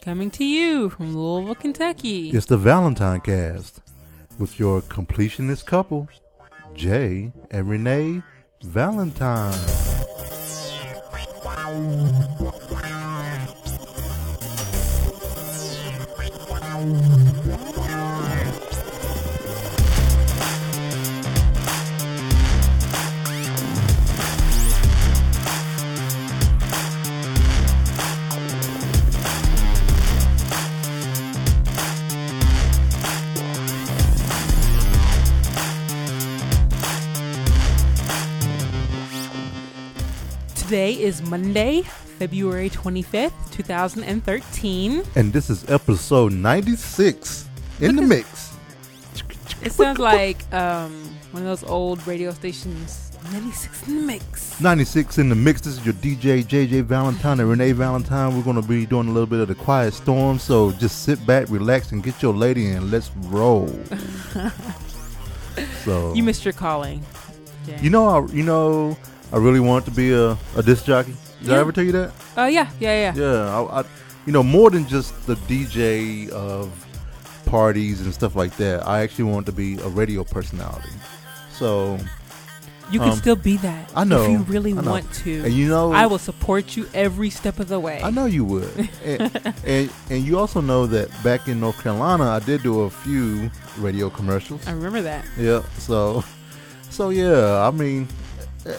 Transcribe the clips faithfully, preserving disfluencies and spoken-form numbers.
Coming to you from Louisville, Kentucky. It's the Valentine Cast with your completionist couple, Jay and Renee Valentine. Today is Monday, February twenty-fifth, twenty thirteen. And this is episode ninety-six in the mix. It sounds like um, one of those old radio stations. ninety-six in the mix. ninety-six in the mix. This is your D J, J J Valentine and Renee Valentine. We're going to be doing a little bit of the quiet storm. So just sit back, relax, and get your lady in. Let's roll. So You missed your calling, Jay. You know, I, you know, I really want to be a, a disc jockey. Did Yeah. I ever tell you that? Oh, uh, yeah, yeah, yeah. Yeah, I, I, you know, more than just the D J of parties and stuff like that. I actually want to be a radio personality. So You can um, still be that. I know. If you really I know. want to. And you know, I will support you every step of the way. I know you would. and, and and you also know that back in North Carolina, I did do a few radio commercials. I remember that. Yeah. So, so yeah. I mean, eh,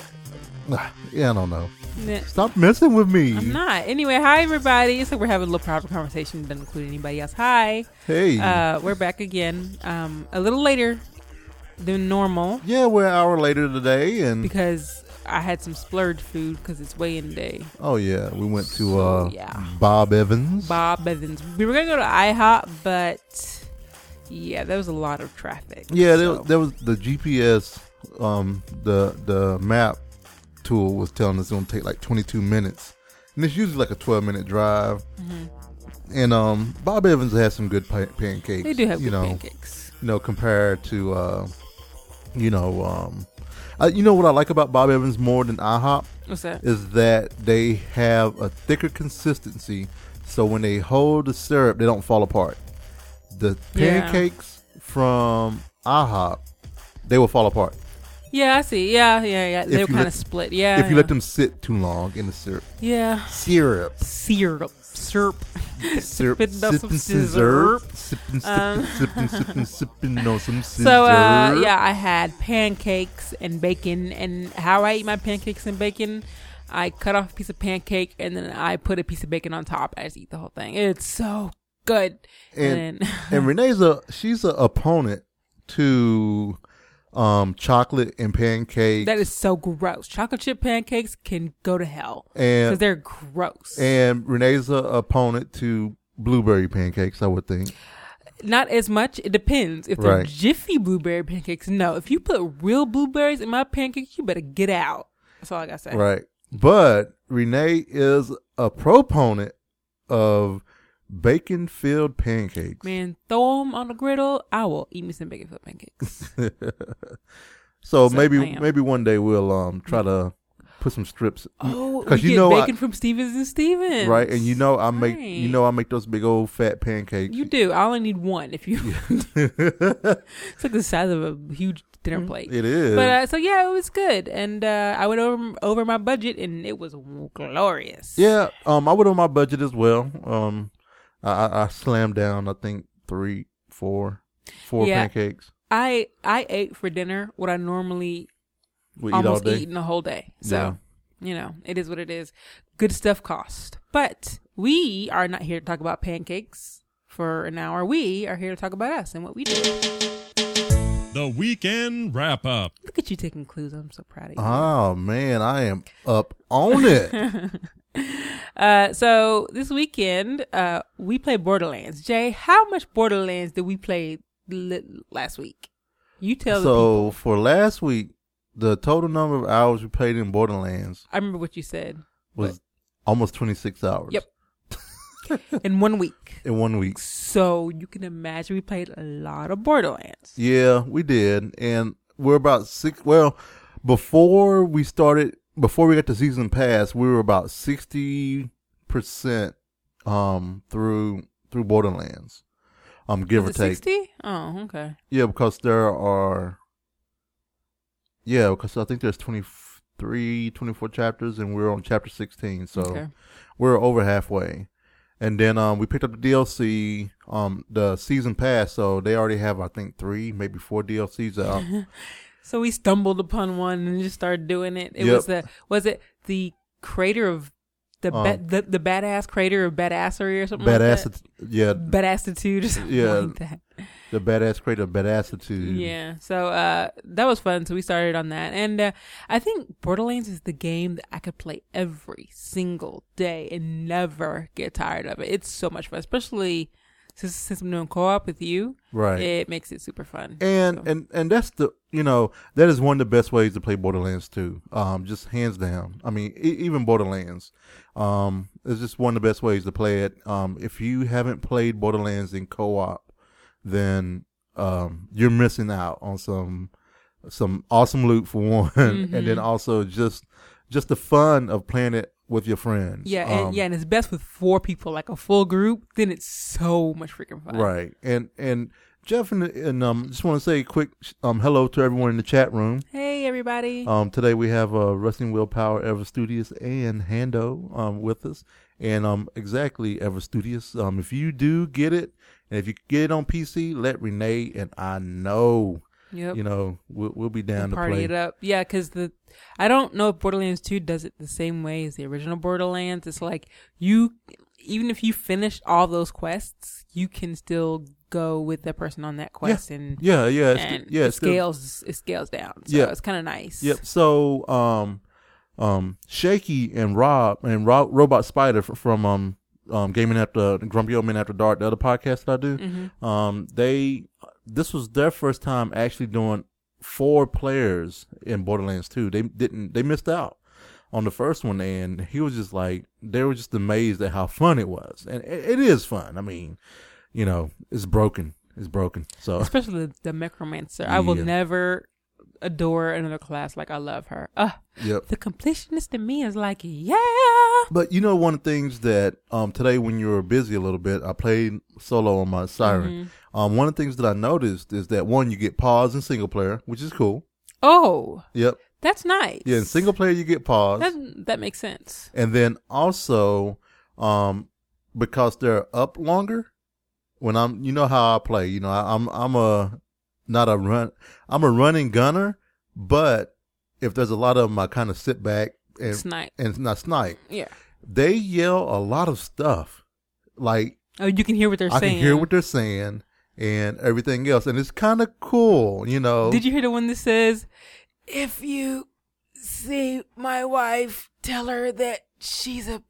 yeah. I don't know. Nah, Stop messing with me. I'm not. Anyway, hi, everybody. It's like we're having a little private conversation. Doesn't include anybody else. Hi. Hey. Uh, we're back again. Um, a little later than normal Yeah, we're an hour later today, and because I had some splurge food because it's weigh-in day. oh yeah, we went to So, uh, yeah. Bob Evans. Bob Evans. We were gonna go to IHOP, but yeah, there was a lot of traffic. Yeah, so. there, there was the G P S. Um, the the map tool was telling us it's gonna take like twenty-two minutes, and it's usually like a twelve minute drive. Mhm. And um, Bob Evans has some good pa- pancakes. They do have you good know, pancakes. You know, compared to uh, you know, um, uh, you know what I like about Bob Evans more than IHOP What's that? is that they have a thicker consistency, so when they hold the syrup, they don't fall apart. The Yeah. pancakes from IHOP, they will fall apart Yeah, I see. Yeah, yeah, yeah. They If were you kind let- of split. Yeah. if you yeah. let them sit too long in the syrup. Yeah. Syrup. Syrup. Syrup. Syrup. Sipping on some Sipping scissor. syrup. Sipping, sipping, Um, sipping, sipping, sipping on some scissor. So, uh, yeah, I had pancakes and bacon. And how I eat my pancakes and bacon, I cut off a piece of pancake and then I put a piece of bacon on top. I just eat the whole thing. It's so good. And, And, and Renee's a, she's an opponent to um, chocolate and pancakes. that is so gross. Chocolate chip pancakes can go to hell and because they're gross. And Renee's a opponent to blueberry pancakes, I would think. Not as much. It depends. If they're Right. Jiffy blueberry pancakes, no. If you put real blueberries in my pancakes, you better get out. That's all I gotta say. Right. But Renee is a proponent of bacon-filled pancakes. Man, throw them on the griddle. I will eat me some bacon filled pancakes. so So, I maybe am. maybe one day we'll um try to put some strips. Oh, we 'Cause you get know bacon I- from Stevens and Stevens. Right, and you know I make Right. you know I make those big old fat pancakes. You do. I only need one. If you, it's like the size of a huge dinner plate. It is. But uh, so yeah, it was good, and uh, I went over over my budget, and it was glorious. yeah, um, I went on my budget as well. Um, I, I, I slammed down. I think three, four, four Yeah. pancakes. I I ate for dinner what I normally We eat all almost day. eat in a whole day. So, Yeah. you know, it is what it is. Good stuff cost. But we are not here to talk about pancakes for an hour. We are here to talk about us and what we do. The Weekend Wrap-Up. Look at you taking clues. I'm so proud of you. Oh man, I am up on it. Uh, so this weekend, uh, we played Borderlands. Jay, how much Borderlands did we play li- last week? You tell the people. So for last week, the total number of hours we played in Borderlands I remember what you said. was almost twenty-six hours. Yep. In one week. In one week. So you can imagine we played a lot of Borderlands. Yeah, we did. And we're about six. Well, before we started, before we got the season pass, we were about sixty percent um through through Borderlands, um give Was or it take. sixty? Oh, okay. Yeah, because there are. Yeah, because I think there's twenty-three, twenty-four chapters, and we're on chapter sixteen, so Okay. we're over halfway. And then um, we picked up the D L C, um, the season pass, so they already have, I think, three, maybe four D L Cs out. So we stumbled upon one and just started doing it. It Yep. was the was it the creator of the ba- Um, the the badass creator of badassery or something Badass, like that? yeah, Badassitude or something Yeah. like that. the badass creator of Badassitude. Yeah. So uh, that was fun. So we started on that, and uh, I think Borderlands is the game that I could play every single day and never get tired of it. It's so much fun, especially since since I'm doing co-op with you. Right. It makes it super fun. And, So. and and that's the, you know, that is one of the best ways to play Borderlands two. Um, just hands down. I mean, e- even Borderlands, um, is just one of the best ways to play it. Um, if you haven't played Borderlands in co-op, then um, you're missing out on some some awesome loot for one, Mm-hmm. and then also just just the fun of playing it with your friends. Yeah, and Um, yeah, and it's best with four people, like a full group. Then it's so much freaking fun. Right. And and Jeff and, and um, just want to say a quick um hello to everyone in the chat room. Hey, everybody. Um, today we have uh, Wrestling Willpower, Ever Studious, and Hando um, with us. And um, exactly, Ever Studious. Um, if you do get it, and if you get it on P C, let Renee and I know. Yep. You know, we'll, we'll be down to Party play. it up. Yeah, because the I don't know if Borderlands two does it the same way as the original Borderlands. It's like you, even if you finish all those quests, you can still go with the person on that quest, and Yeah, yeah, it's, and yeah. it it's still- scales it scales down. So Yeah. it's kind of nice. Yep. So, um, um, Shaky and Rob and Ro- Robot Spider f- from um, um, Gaming After Grumpy Old Men After Dark, the other podcast that I do. Mm-hmm. Um, they this was their first time actually doing four players in Borderlands two. They didn't. They missed out on the first one, and he was just like, they were just amazed at how fun it was, and it, it is fun. I mean, you know, it's broken. It's broken. So Especially the, the Necromancer. I will Yeah. never adore another class like I love her. Uh, yep. the completionist in me is like, yeah. But you know, one of the things that um today when you were busy a little bit, I played solo on my Siren. Mm-hmm. Um, one of the things that I noticed is that one, you get pause in single player, which is cool. Oh, Yep. that's nice. Yeah, in single player you get pause, That that makes sense. and then also, um, because they're up longer. When I'm, you know how I play. You know, I, I'm I'm a not a run. I'm a running gunner, but if there's a lot of them, I kind of sit back and Snipe. and not snipe. Yeah. They yell a lot of stuff, like Oh, you can hear what they're I saying. can hear what they're saying and everything else, and it's kind of cool, you know. Did you hear the one that says, "If you see my wife, tell her that she's a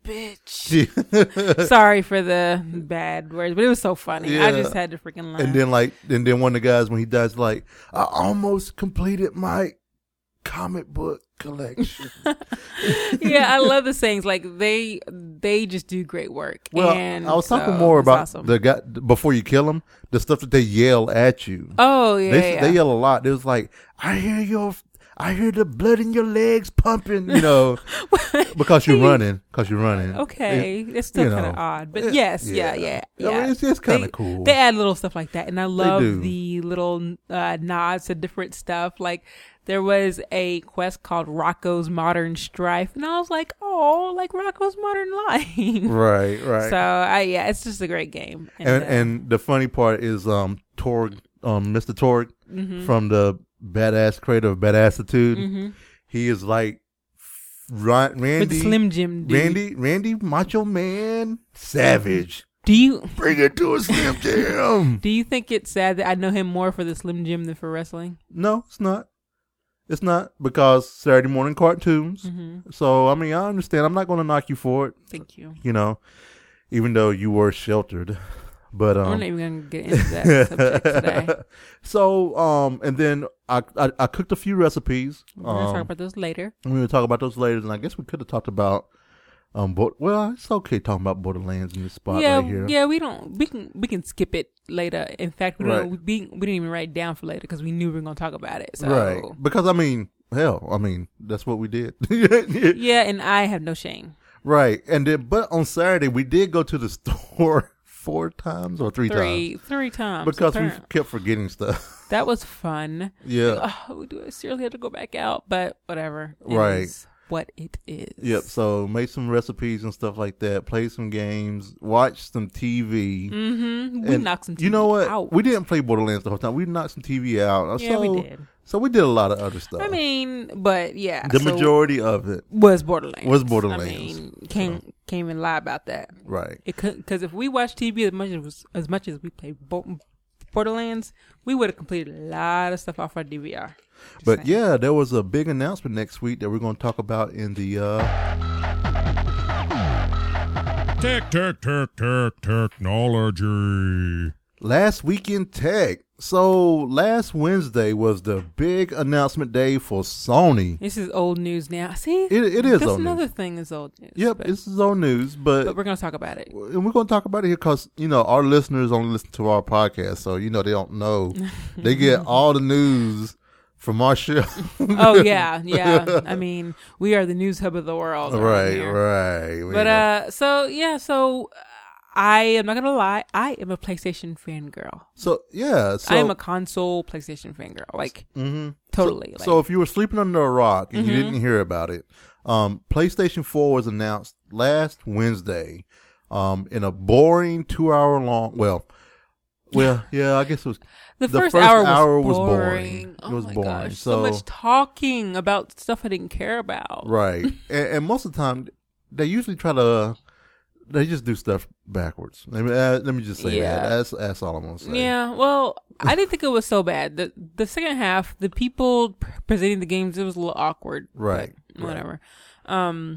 bitch." Sorry for the bad words, but it was so funny. I Yeah. just had to freaking laugh. And then like, and then one of the guys when he dies, like, I almost completed my comic book collection. Yeah, I love the sayings. Like they they just do great work. Well, and I was talking so more it's about awesome. the guy before you kill him, the stuff that they yell at you. Oh yeah, they yeah. they yell a lot. It was like, I hear your, I hear the blood in your legs pumping, you know, because you're running, because you're running. Okay, It- it's still you kind of know, odd, but it- yes, yeah, yeah, yeah. I mean, it's it's kind They- of cool. They add little stuff like that, and I love do. the little uh, nods to different stuff. Like there was a quest called Rocco's Modern Strife, and I was like, oh, like Rocco's Modern Life. right, right. So I yeah, it's just a great game. and uh, and the funny part is um Torg, um Mister Torg mhm. from the badass creator of Badassitude. Mhm. He is like Ra- with Randy, Slim Jim, dude. Randy, Randy, Macho Man, Savage. Do you Bring it to a Slim Jim. do you think it's sad that I know him more for the Slim Jim than for wrestling? No, it's not. It's not, because Saturday morning cartoons. Mm-hmm. So I mean, I understand. I'm not going to knock you for it. Thank you. You know, even though you were sheltered. But um, We're not even gonna get into that subject today. So um, and then I, I I cooked a few recipes. We're gonna Um, talk about those later. We're gonna talk about those later, and I guess we could have talked about um, bo- well, it's okay talking about Borderlands in this spot Yeah, right here. yeah, we don't. We can we can skip it later. In fact, we Right. don't. We, we didn't even write it down for later because we knew we were gonna talk about it. So Right, because I mean, hell, I mean that's what we did. yeah, and I have no shame. Right. And then, but on Saturday, we did go to the store four times or three, Three, times. three times. Because we apparently. kept forgetting stuff. That was fun. Yeah. Oh, we do seriously have to go back out, but whatever. It Right. is what it is. Yep. So made some recipes and stuff like that. Played some games. Watched some T V. Mm-hmm. We And knocked some T V you know what? out. We didn't play Borderlands the whole time. We knocked some T V out. Yeah, so, we did. So we did a lot of other stuff. I mean, but yeah. the so majority of it was Borderlands. was Borderlands. I mean, can't, So. can't even lie about that. Right. It could, because if we watched T V as much as as much as we played Bo- Borderlands, we would have completed a lot of stuff off our D V R. Just But saying. yeah, there was a big announcement next week that we're going to talk about in the uh, Tech, tech, tech, tech, technology. last week in tech. So last Wednesday was the big announcement day for Sony. This is old news now. See, It, it is that's old another news. thing is old news. Yep, but, this is old news, but, but we're gonna talk about it. and we're going to talk about it here because, you know, our listeners only listen to our podcast, so, you know, they don't know. They get all the news from our show. Oh yeah, yeah. I mean, we are the news hub of the world. around Right, here. right. We But know. uh, so yeah, so uh, I am not gonna lie. I am a PlayStation fangirl. so, yeah. So, I am a console PlayStation fangirl. Like mhm. totally. So, like, so if you were sleeping under a rock and Mhm. you didn't hear about it, um, PlayStation four was announced last Wednesday, um, in a boring two-hour long. Well, well, yeah, I guess it was. the, the first, first hour was hour was boring. boring. Oh It was my boring. gosh, so, So- much talking about stuff I didn't care about. Right, and, and most of the time they usually try to. They just do stuff backwards. Let me, uh, let me just say Yeah. that. That's that's all I'm gonna say. Yeah, well, I didn't think it was so bad. The the second half, the people p- presenting the games, it was a little awkward. Right, but right. whatever. Um,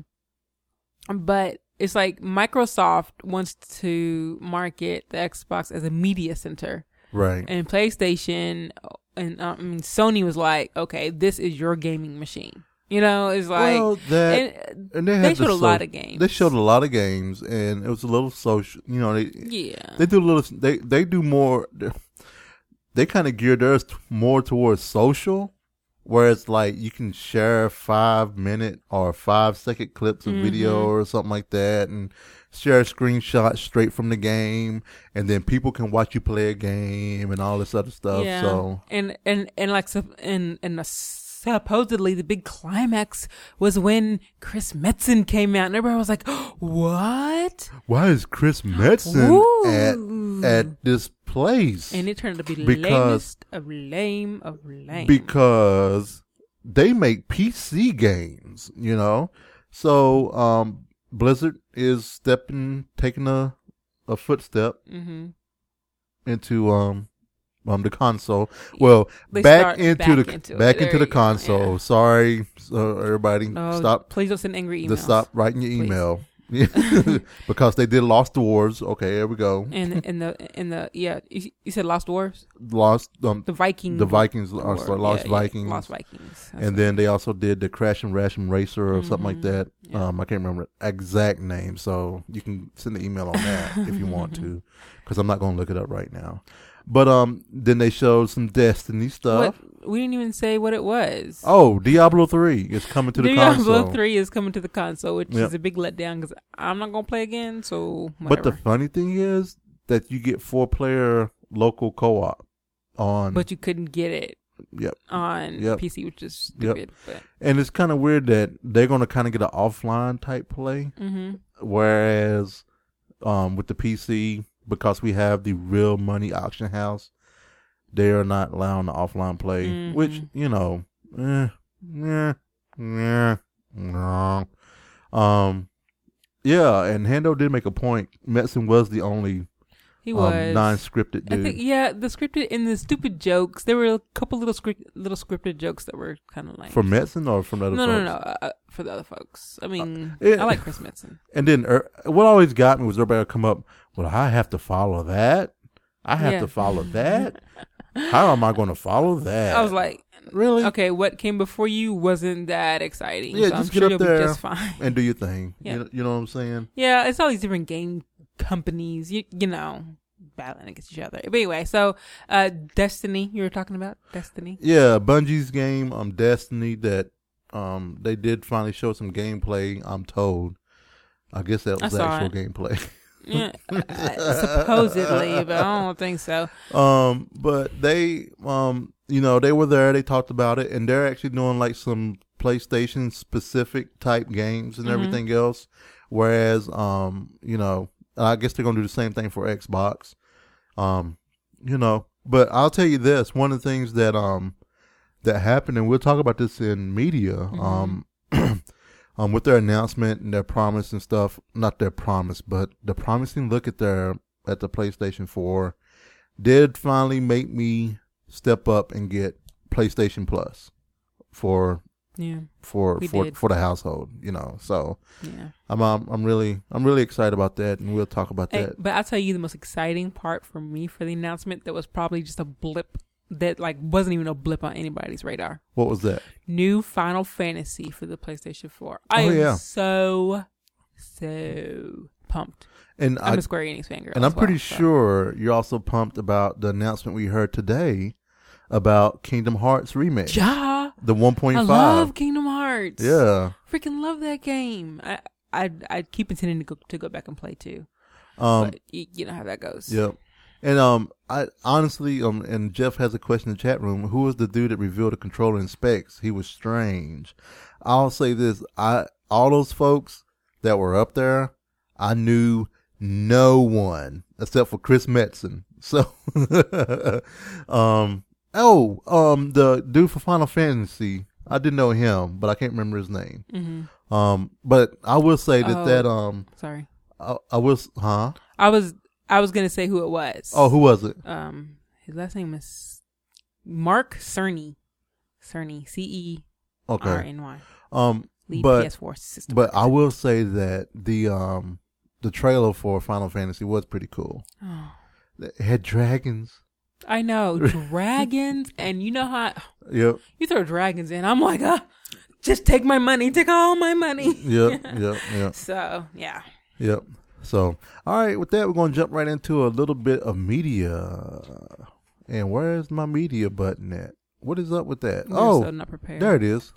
but it's like Microsoft wants to market the Xbox as a media center, Right. and PlayStation and um, I mean, Sony was like, okay, this is your gaming machine. You know, it's like well, that and, and they, they had showed the a lot so- of games. They showed a lot of games, and it was a little social. You know, they yeah. they do a little. They they do more. They kind of gear theirs t- more towards social, where it's like you can share five minute or five second clips of Mhm. video or something like that, and share screenshots straight from the game, and then people can watch you play a game and all this other stuff. Yeah. So and and and like sup- and and the, supposedly the big climax was when Chris Metzen came out, and everybody was like, "What?" why is Chris Metzen Ooh. at at this place? And it turned out to be the Because- lamest of lame of lame. because they make P C games, you know. So um, Blizzard is stepping, taking a a footstep mm-hmm. into um um the console. Well, They back start into back the into it. back There into the you go, console. yeah. Sorry, so everybody, No, stop. Please don't send angry emails. Just stop writing your Please. email. Because they did Lost Wars. Okay, here we go. And in the in the yeah, you, you said Lost Wars, Lost um the Viking, the Vikings, or War. sorry, Lost Yeah, yeah, Vikings. Lost Vikings, That's And right. then they also did the Crash and Ration Racer or something like Mhm. that. Yeah. Um, I can't remember the exact name, so you can send the email on that if you want to, because I'm not going to look it up right now. But um, then they showed some Destiny stuff. What, we didn't even say what it was. Oh, Diablo three is coming to the Diablo console. three is coming to the console, which Yep. is a big letdown because I'm not gonna play again. So But whatever. the funny thing is that you get four player local co op on. But you couldn't get it Yep. on Yep. P C, which is Yep. stupid. But And it's kind of weird that they're going to kind of get an offline type play. hmm Whereas um, with the P C, because we have the real money auction house, they are not allowing the offline play, Mhm. which, you know, eh, eh, eh, no. Um, yeah, and Hando did make a point. Metzen was the only he um, was non-scripted I dude. think yeah, the scripted and the stupid jokes. There were a couple little script, little scripted jokes that were kind of like From Metzen or from the other no, folks? no, no, uh, uh, for the other folks. I mean, yeah. I like Chris Metzen. And then er, what always got me was everybody would come up, well, I have to follow that. I have Yeah. to follow that. How am I going to follow that? I was like, really? okay, what came before you wasn't that exciting. Yeah, so I'm just sure get up you'll there be just fine. And do your thing. Yeah. You, know, you know what I'm saying? Yeah, it's all these different game companies, you, you know, battling against each other. But anyway, so uh, Destiny, you were talking about Destiny. Yeah, Bungie's game, um, Destiny, that um they did finally show some gameplay, I'm told. I guess that I was saw actual it. gameplay. Yeah, uh, supposedly, but I don't think so. Um, but they, um, you know, they were there. They talked about it, and they're actually doing like some PlayStation specific type games and Mhm. everything else. Whereas, um, you know, I guess they're gonna do the same thing for Xbox. Um, you know, but I'll tell you this: one of the things that um that happened, and we'll talk about this in media, Mhm. um. Um, with their announcement and their promise and stuff, not their promise, but the promising look at their at the PlayStation four did finally make me step up and get PlayStation Plus for Yeah, for We for did. for the household. You know, so yeah. I'm um, I'm really I'm really excited about that, and we'll talk about Hey, that. but I'll tell you the most exciting part for me for the announcement that was probably just a blip that like wasn't even a blip on anybody's radar. What was that? New Final Fantasy for the PlayStation four. I Oh, am yeah. so so pumped. And I'm I a Square Enix fangirl. and I'm as well, pretty so. sure you're also pumped about the announcement we heard today about Kingdom Hearts remake, Ja, the one point I five. love Kingdom Hearts. Yeah. Freaking love that game. I I I keep intending to go to go back and play too. Um. But you, you know how that goes. Yep. And um, I honestly um, and Jeff has a question in the chat room. Who was the dude that revealed the controller and specs? He was strange. I'll say this: I all those folks that were up there, I knew no one except for Chris Metzen. So, um, oh, um, the dude for Final Fantasy, I didn't know him, but I can't remember his name. Mm-hmm. Um, but I will say that Oh. that um, Sorry. I, I was, huh? I was I was gonna say who it was. Oh, who was it? Um, his last name is Mark Cerny. Cerny. C E R Okay. N Y. Um, Lead but P S four system. but I will say that the um the trailer for Final Fantasy was pretty cool. Oh, It had dragons. I know dragons, and you know how Yep. you throw dragons in. I'm like, ah, just take my money, take all my money. Yep. Yep. Yep. So yeah. Yep. So, all right, with that, we're going to jump right into a little bit of media. And where's my media button at? What is up with that? We're oh, so not prepared. there it is.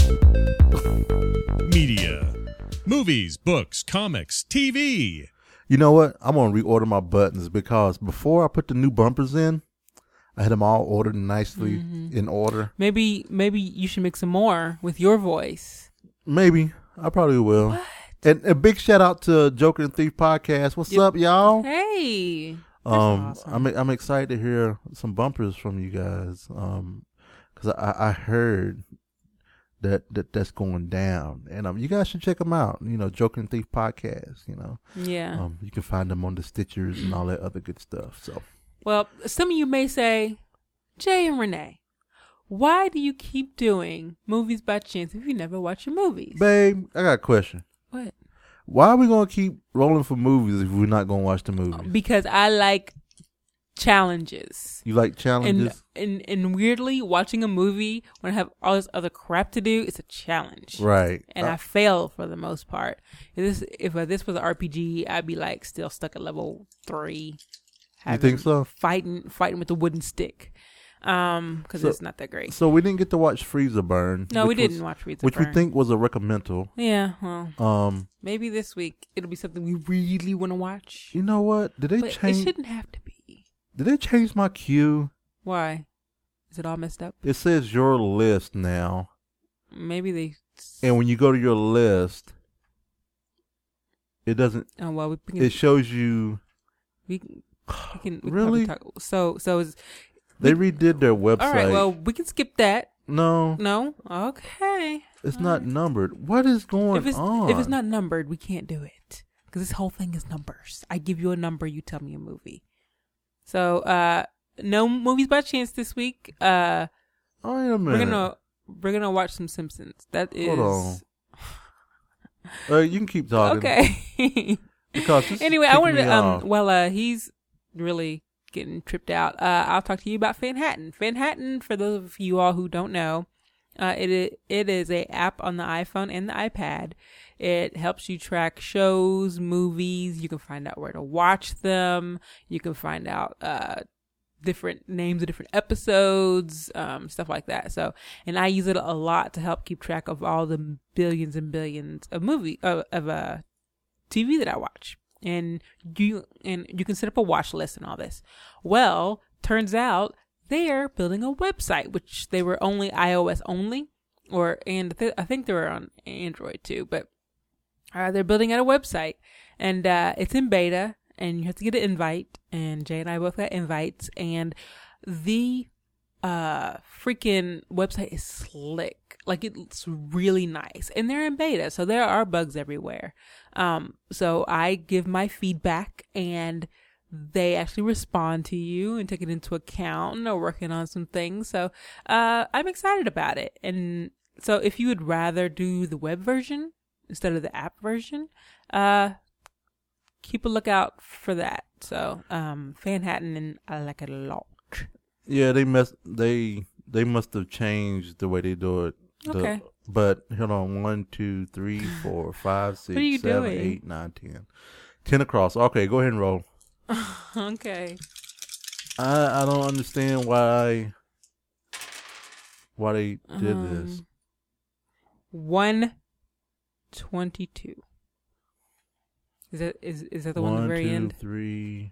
Media. Movies, books, comics, T V. You know what? I'm going to reorder my buttons because before I put the new bumpers in, I had them all ordered nicely Mm-hmm. in order. Maybe maybe you should make some more with your voice. Maybe. I probably will. What? And a big shout out to Joker and Thief podcast. What's Yep. up, y'all? Hey. That's Um, awesome. I'm I'm excited to hear some bumpers from you guys. Um, because I, I heard that, that that's going down, and um, you guys should check them out. You know, Joker and Thief podcast. You know, Yeah. um, you can find them on the Stitchers and all that other good stuff. So, Well, some of you may say, Jay and Renee, why do you keep doing movies by chance if you never watch your movies? babe, I got a question. What? Why are we gonna keep rolling for movies if we're not gonna watch the movie? Because I like challenges. You like And, challenges? and and weirdly, watching a movie when I have all this other crap to do, it's a challenge. Right. And Uh, I fail for the most part. If this if uh, this was an R P G, I'd be like still stuck at level three. You think so? Fighting fighting with a wooden stick, um, because So- it's not that great. So we didn't get to watch Freezer Burn. No, we which was- didn't watch Reads Which we think was a recommendal. Yeah, well, Um, maybe this week it'll be something we really want to watch. you know what? Did they But change? it shouldn't have to be. Did they change my queue? Why? Is it all messed up? It says your list now, Maybe they. and when you go to your list, it doesn't. Oh well, we can. It shows you. we can. We can we Really? Can talk. So so is They redid their website. all right. Well, we can skip that. no, No. Okay. it's all not right. numbered. What is going If it's on? if it's not numbered, we can't do it because this whole thing is numbers. I give you a number, you tell me a movie. So uh, no movies by chance this week. Uh, Oh, wait a minute. we're gonna we're gonna watch some Simpsons. That is Hold on. Uh, you can keep talking. okay. Because this is Anyway, I kicking wanted me to um off. well uh he's really getting tripped out. Uh I'll talk to you about Fanhattan. Fanhattan, for those of you all who don't know, uh it is, it is a app on the iPhone and the iPad. It helps you track shows, movies. You can find out where to watch them. You can find out uh different names of different episodes, um, stuff like that. So, and I use it a lot to help keep track of all the billions and billions of movie of, of uh T V that I watch. And you and you can set up a watch list and all this. Well, turns out they're building a website, which they were only iOS only, or and th- I think they were on Android too. But uh, they're building out a website, and uh, it's in beta, and you have to get an invite. And Jay and I both got invites, and the uh, freaking website is slick. Like, it's really nice, and they're in beta, so there are bugs everywhere. Um, so I give my feedback, and they actually respond to you and take it into account, and are working on some things. So, uh, I'm excited about it. And so if you would rather do the web version instead of the app version, uh, keep a lookout for that. So, um, Fanhattan, and I like it a lot. Yeah, they must, they, they must have changed the way they do it. The, Okay. But hold on, one, two, three, four, five, six, What are you seven, doing? eight, nine, ten. Ten across. Okay, go ahead and roll. Okay. I I don't understand why why they did Um, this. one twenty-two. Is that is is that the one, at One, the very two, end? three.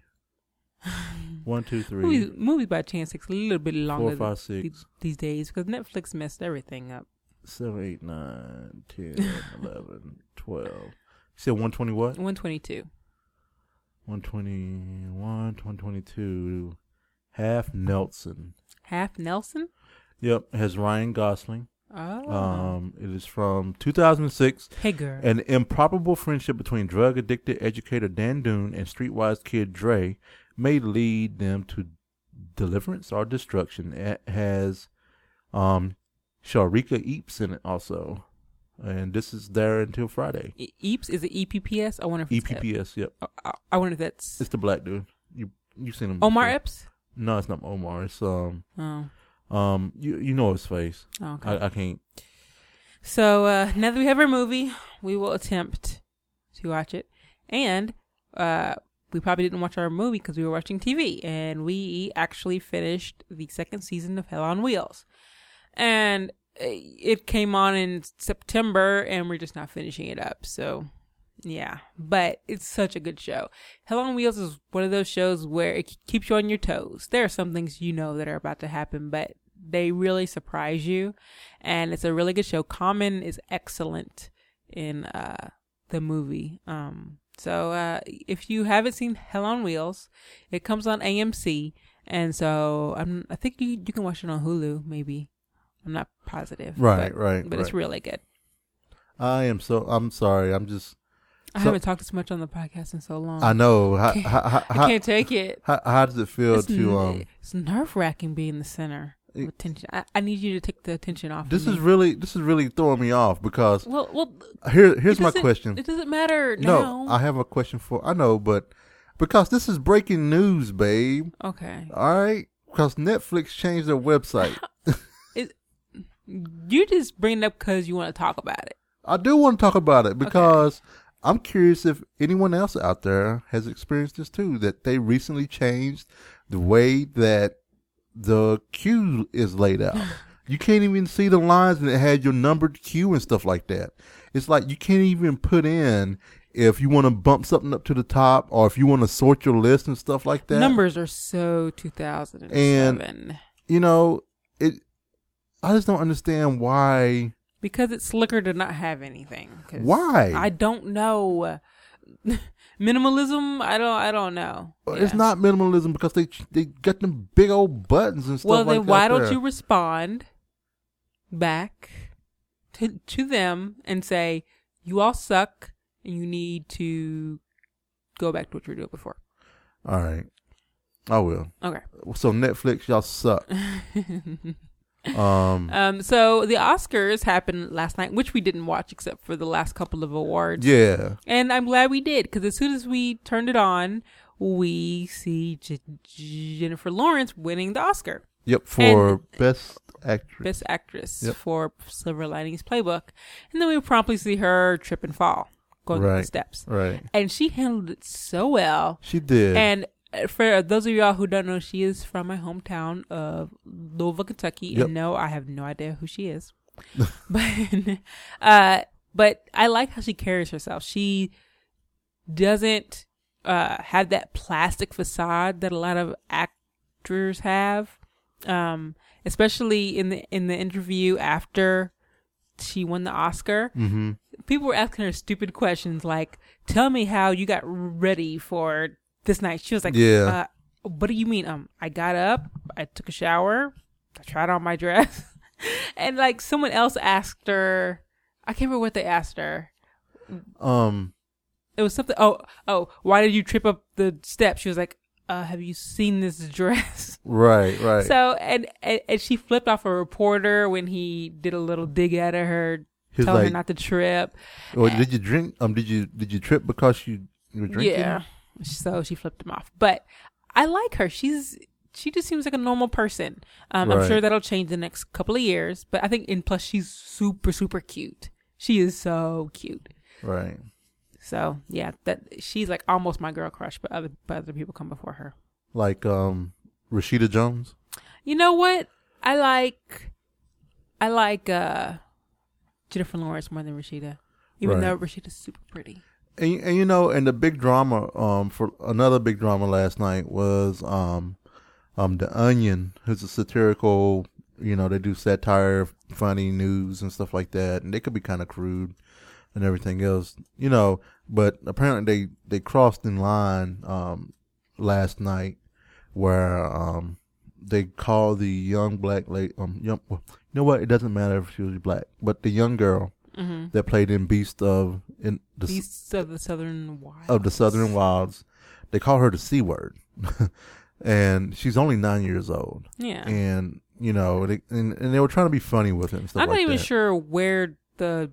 One, two, three. Movie, movie by chance takes a little bit longer Four, five, th- six. these days because Netflix messed everything up. Seven, eight, nine, ten, eleven, twelve. You said one twenty what? one twenty-two. One twenty one, one twenty two. Half Nelson. Half Nelson? Yep, it has Ryan Gosling. Oh. Um, it is from two thousand six. Hey, girl. An improbable friendship between drug-addicted educator Dan Dune and streetwise kid Dre may lead them to deliverance or destruction. It has um, Sharika Eeps in it also. And this is there until Friday. E- Eeps? Is it E P P S? I wonder if E it's P P S, yep. I, I wonder if that's It's the black dude. You you seen him Omar before. Epps? No, it's not Omar. It's um Oh. um you you know his face. Oh, okay. I, I can't. So uh, now that we have our movie, we will attempt to watch it. And uh, we probably didn't watch our movie because we were watching T V. And we actually finished the second season of Hell on Wheels. And it came on in September, and we're just not finishing it up. So, yeah. But it's such a good show. Hell on Wheels is one of those shows where it keeps you on your toes. There are some things you know that are about to happen, but they really surprise you. And it's a really good show. Common is excellent in uh, the movie. Um, so uh, if you haven't seen Hell on Wheels, it comes on A M C. And so I'm, I think you, you can watch it on Hulu, maybe. I'm not positive. Right, but, right, But right. it's really good. I am so. I'm sorry. I'm just. I So- haven't talked this much on the podcast in so long. I know. How Can't- how how, I how, can't take it. how, how does it feel It's, to um? it's nerve wracking being the center of It- attention. I, I need you to take the attention off. This of is me. really this is really throwing me off because well, well. here here's it my doesn't- question. It doesn't matter now. No, I have a question for. I know, but because this is breaking news, babe. Okay. All right, because Netflix changed their website. You just bring it up because you want to talk about it. I do want to talk about it because I'm curious if anyone else out there has experienced this too. That they recently changed the way that the queue is laid out. You can't even see the lines, and it had your numbered queue and stuff like that. It's like you can't even put in if you want to bump something up to the top or if you want to sort your list and stuff like that. Numbers are so two thousand seven. And you know it. I just don't understand why. Because it's slicker to not have anything. 'Cause Why? I don't know. Minimalism? I don't. I don't know. It's Yeah. not minimalism because they they got them big old buttons and stuff Well, like then that. why don't there. you respond back to to them and say you all suck and you need to go back to what you were doing before? All right, I will. Okay. So Netflix, y'all suck. um. Um. So the Oscars happened last night, which we didn't watch except for the last couple of awards. Yeah. And I'm glad we did, because as soon as we turned it on, we see J- Jennifer Lawrence winning the Oscar. Yep. For And- best actress. Best Actress Yep. for Silver Linings Playbook. And then we promptly see her trip and fall, going up Right. the steps. Right. And she handled it so well. She did. And for those of y'all who don't know, she is from my hometown of Louisville, Kentucky. Yep. And no, I have no idea who she is. but uh, but I like how she carries herself. She doesn't uh, have that plastic facade that a lot of actors have. Um, especially in the in the interview after she won the Oscar, mm-hmm. people were asking her stupid questions like, "Tell me how you got ready for this night." She was like, Yeah. uh, what do you mean? Um, I got up, I took a shower, I tried on my dress." And like someone else asked her, I can't remember what they asked her. Um, It was something. Oh, oh, why did you trip up the steps? She was like, uh, "Have you seen this dress?" right, right. So and, and and she flipped off a reporter when he did a little dig at her, He's telling like, her not to trip. Well, did you drink? Um, did you did you trip because you, you were drinking? Yeah. So she flipped him off. But I like her. She's she just seems like a normal person. Um, Right. I'm sure that'll change the next couple of years. But I think, and plus, she's super super cute. She is so cute. Right. So yeah, that she's like almost my girl crush. But other but other people come before her. Like um, Rashida Jones. You know what? I like I like uh, Jennifer Lawrence more than Rashida, even Right. though Rashida's super pretty. And, and you know, and the big drama, um, for another big drama last night was um, um, The Onion, who's a satirical. You know, they do satire, funny news and stuff like that, and they could be kind of crude and everything else. You know, but apparently they they crossed in line um last night where um they called the young black lady um young. Well, you know what? It doesn't matter if she was black, but the young girl. Mm-hmm. That played in Beast of in the Beasts of the Southern Wilds. of the Southern Wilds. They call her the C word, and she's only nine years old. Yeah, And you know, they, and, and they were trying to be funny with it and stuff I'm not like even that. sure where the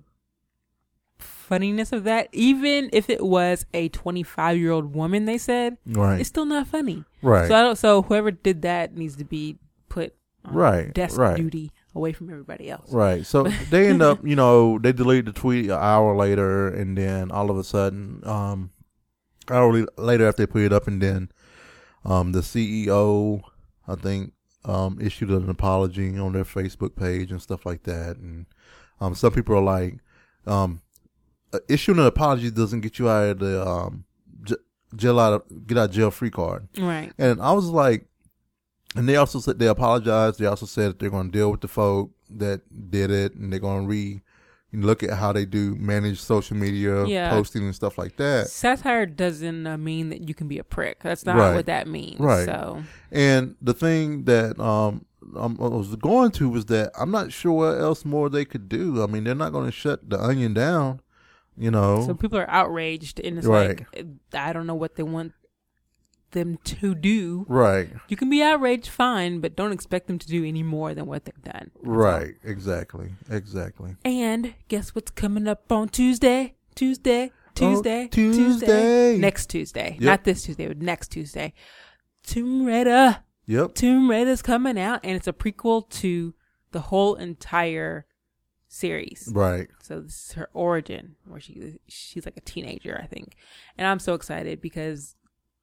funniness of that. Even if it was a twenty-five year old woman, they said Right, it's still not funny. right, So I don't. So whoever did that needs to be put on Right, desk right. duty away from everybody else. right. So they end up, you know, they deleted the tweet an hour later, and then all of a sudden, um, an hour later after they put it up, and then, um, the C E O, I think, um, issued an apology on their Facebook page and stuff like that, and um, some people are like, um, uh, issuing an apology doesn't get you out of the um, j- jail out of, get out of jail free card, Right. and I was like. And they also said they apologized. They also said that they're going to deal with the folk that did it, and they're going to re look at how they do manage social media Yeah. posting and stuff like that. Satire doesn't uh, mean that you can be a prick. That's not Right. what that means. Right. So And the thing that um um, I was going to was that I'm not sure what else more they could do. I mean, they're not going to shut the Onion down, you know. so people are outraged, and it's Right. like I don't know what they want them to do. Right, You can be outraged, fine, but don't expect them to do any more than what they've done. That's all. right, exactly, exactly. And guess what's coming up on Tuesday? Tuesday, Tuesday, Oh, Tuesday. next Tuesday, Yep. not this Tuesday, but next Tuesday. Tomb Raider. Yep. Tomb Raider's coming out, and it's a prequel to the whole entire series. Right. So this is her origin, where she she's like a teenager, I think, and I'm so excited because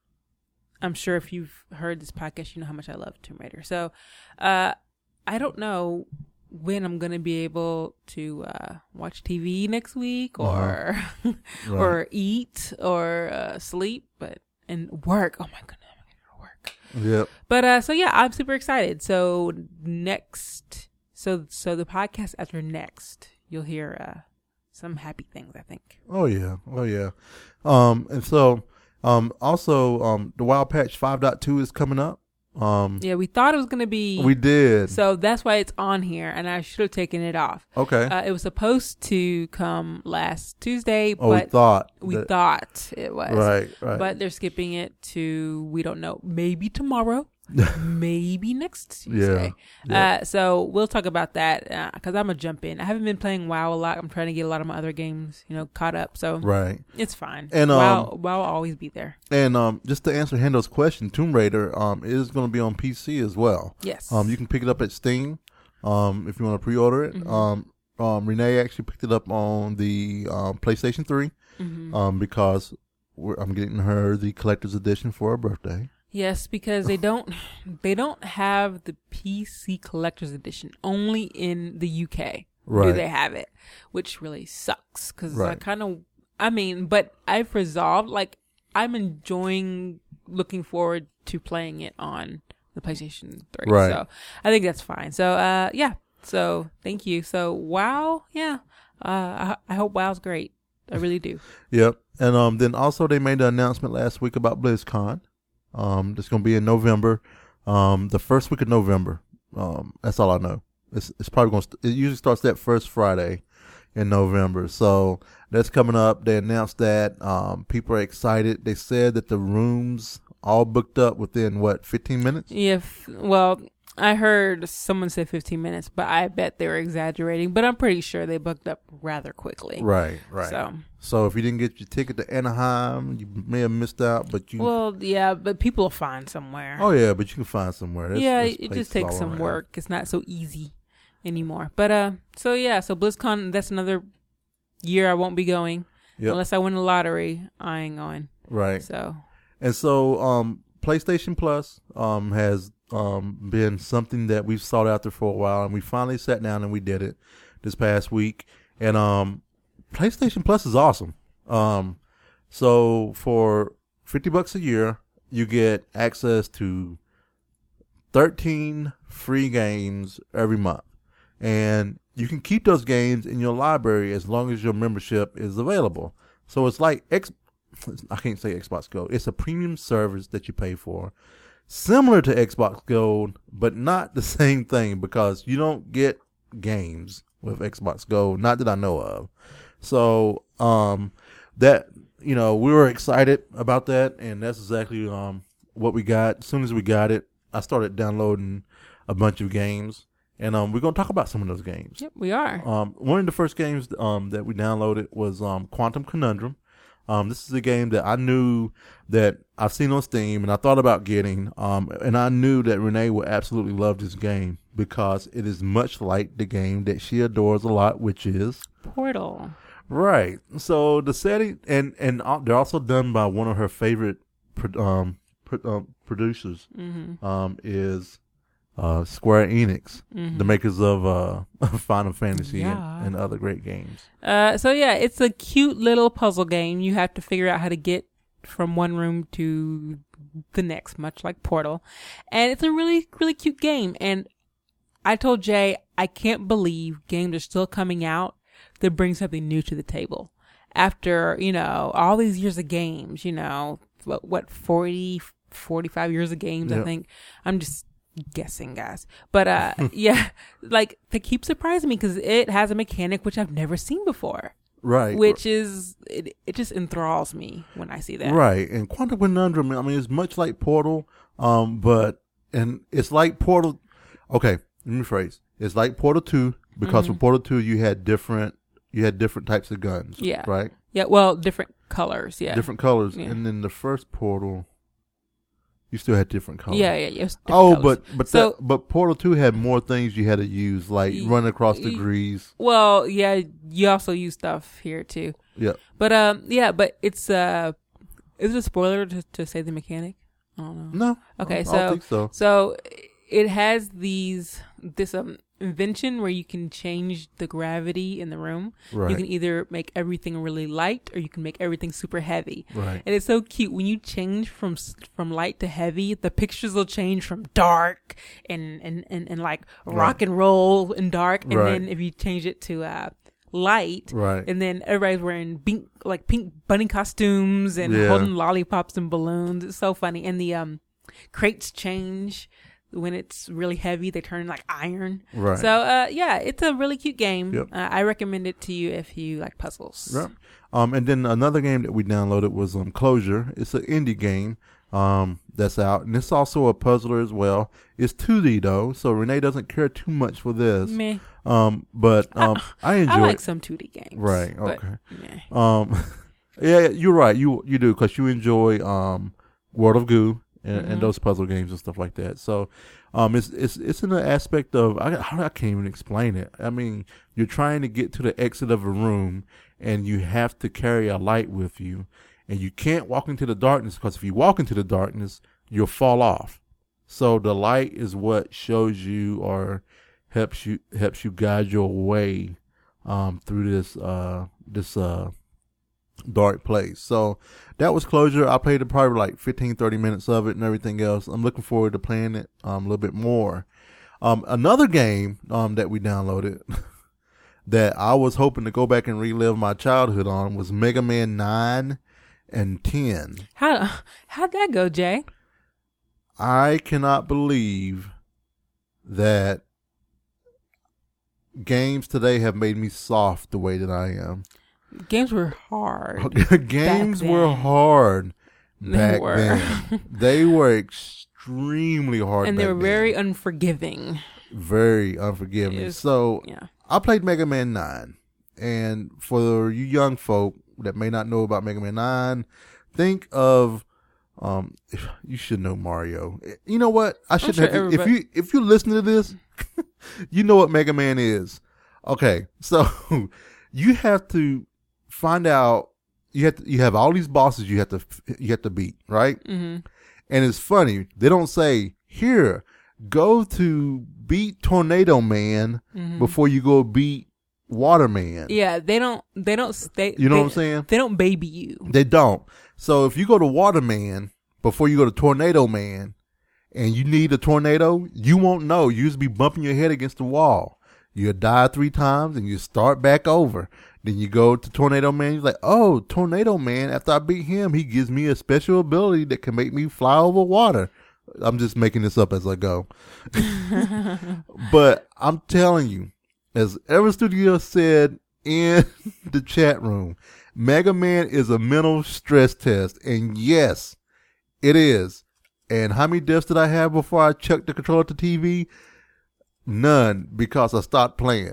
I'm sure if you've heard this podcast, you know how much I love Tomb Raider. So uh, I don't know when I'm gonna be able to uh, watch T V next week, or Uh-huh. Right. or eat, or uh, sleep, but and work. Oh my goodness, I'm gonna go to work. Yep. But uh, so yeah, I'm super excited. So next, so so the podcast after next, you'll hear uh, some happy things, I think. Oh yeah. Oh yeah. Um, and so, um, also, um, the Wild Patch five point two is coming up. Um, Yeah, we thought it was gonna be. we did. So that's why it's on here, and I should have taken it off. Okay. Uh, it was supposed to come last Tuesday, oh, we but thought. we that- thought it was. Right. Right. But they're skipping it to, we don't know, maybe tomorrow, maybe next Tuesday. Yeah. Uh, so we'll talk about that because I'm going to jump in. I haven't been playing WoW a lot. I'm trying to get a lot of my other games, you know, caught up. So right. it's fine. And, WoW, um, WoW will always be there. And um, just to answer Hendo's question, Tomb Raider um is going to be on P C as well. Yes. Um, you can pick it up at Steam, um, if you want to pre-order it. Mhm. Um, um, Renee actually picked it up on the um, PlayStation three, Mhm. um, because we're, I'm getting her the collector's edition for her birthday. Yes, because they don't they don't have the P C collector's edition. Only in the U K do Right. they have it, which really sucks because I Right. kind of I mean, but I've resolved, like, I'm enjoying looking forward to playing it on the PlayStation three. Right. So I think that's fine. So, uh, yeah. So thank you. So WoW, yeah. Uh, I, I hope WoW's great. I really do. Yep. And um, then also they made the announcement last week about BlizzCon. Um, it's going to be in November. Um, the first week of November. Um, that's all I know. It's it's probably going to, st- it usually starts that first Friday in November. So that's coming up. They announced that. Um, people are excited. They said that the rooms all booked up within what, fifteen minutes? Yeah. F- well, I heard someone say fifteen minutes, but I bet they were exaggerating. But I'm pretty sure they booked up rather quickly. Right, right. So, so if you didn't get your ticket to Anaheim, you may have missed out. But you, well, yeah, but people will find somewhere. oh yeah, but you can find somewhere. There's, yeah, there's it places just takes all some around. work. It's not so easy anymore. But uh, so yeah, so BlizzCon. That's another year I won't be going Yep. unless I win the lottery. I ain't going. Right. So And so, um, PlayStation Plus um has um been something that we've sought after for a while, and we finally sat down and we did it this past week. And um, PlayStation Plus is awesome. Um, so for fifty bucks a year, you get access to thirteen free games every month, and you can keep those games in your library as long as your membership is available. So it's like X. I can't say Xbox Gold. It's a premium service that you pay for, similar to Xbox Gold, but not the same thing because you don't get games with Xbox Gold, not that I know of. So, um, that, you know, we were excited about that, and that's exactly um what we got. As soon as we got it, I started downloading a bunch of games, and um, we're gonna talk about some of those games. yep, we are. Um, one of the first games um that we downloaded was um Quantum Conundrum. Um, this is a game that I knew that I've seen on Steam and I thought about getting. Um, and I knew that Renee would absolutely love this game because it is much like the game that she adores a lot, which is Portal. right. So the setting and and uh, they're also done by one of her favorite pro- um, pro- um producers. Mm-hmm. Um, is uh Square Enix, Mm-hmm. the makers of uh Final Fantasy Yeah. and, and other great games. Uh, so yeah, it's a cute little puzzle game. You have to figure out how to get from one room to the next, much like Portal. And it's a really, really cute game. And I told Jay, I can't believe games are still coming out that bring something new to the table. After, you know, all these years of games, you know, what, what forty, forty-five years of games, Yep. I think. I'm just guessing, guys. But uh yeah, like they keep surprising me because it has a mechanic which I've never seen before. Right. Which is it, it just enthralls me when I see that. Right. And Quantum Conundrum, I mean, it's much like Portal, um, but, and it's like Portal. Okay, let me rephrase. It's like Portal two, because Mhm. for Portal two, you had different, you had different types of guns. Yeah. Right? Yeah, well, different colors, yeah. Different colors. Yeah. And then the first Portal, you still had different colors. Yeah, yeah, yeah. it's different Oh, colors. but, but, So- that, but Portal two had more things you had to use, like Y- running across y- degrees. Well, yeah, you also use stuff here too. Yeah. But um yeah, but it's uh is it a spoiler to, to say the mechanic? I don't know. No. Okay, I so don't think so. So it has these this um invention where you can change the gravity in the room. Right. You can either make everything really light or you can make everything super heavy. Right. And it's so cute when you change from s- from light to heavy. The pictures will change from dark and and and, and like rock and roll and dark, and Right. then if you change it to uh light, Right. and then everybody's wearing pink like pink bunny costumes and Yeah. holding lollipops and balloons. It's so funny. And the um crates change when it's really heavy. They turn like iron. Right. So uh yeah, it's a really cute game. Yep. Uh, I recommend it to you if you like puzzles. Right. Um, and then another game that we downloaded was um, Closure. It's an indie game um, that's out, and it's also a puzzler as well. It's two D though, so Renee doesn't care too much for this. Meh. Um, but um, I enjoy. I like it. some two D games. Right, but okay. meh. Um, yeah, you're right. You you do because you enjoy um, World of Goo and, Mhm. and those puzzle games and stuff like that. So, um, it's it's it's in the aspect of I I can't even explain it. I mean, you're trying to get to the exit of a room, and you have to carry a light with you, and you can't walk into the darkness because if you walk into the darkness, you'll fall off. So the light is what shows you or helps you helps you guide your way um, through this uh, this uh, dark place. So that was Closure. I played probably like fifteen, thirty minutes of it and everything else. I'm looking forward to playing it um, a little bit more. Um, another game um, that we downloaded that I was hoping to go back and relive my childhood on was Mega Man nine and ten. How how'd that go, Jay? I cannot believe that games today have made me soft the way that I am. Games were hard. Games were hard back They were. then. They were extremely hard And back they were then. very unforgiving. Very unforgiving. It's- So Yeah. I played Mega Man nine. And for you young folk that may not know about Mega Man nine, think of um you should know Mario. You know what? I should sure have if everybody- you if you listen to this, you know what Mega Man is. Okay. So you have to find out you have to, you have all these bosses you have to you have to beat, right? Mm-hmm. And it's funny, they don't say, here, go to beat Tornado Man Mm-hmm. before you go beat Water Man. Yeah, they don't. They don't. They, You know they, what I'm saying? They don't baby you. They don't. So if you go to Water Man before you go to Tornado Man and you need a tornado, you won't know. You just be bumping your head against the wall. You'll die three times and you start back over. Then you go to Tornado Man. You're like, oh, Tornado Man, after I beat him, he gives me a special ability that can make me fly over water. I'm just making this up as I go. But I'm telling you, as Ever Studio said in the chat room, Mega Man is a mental stress test. And yes, it is. And how many deaths did I have before I chucked the controller to T V? None, because I stopped playing.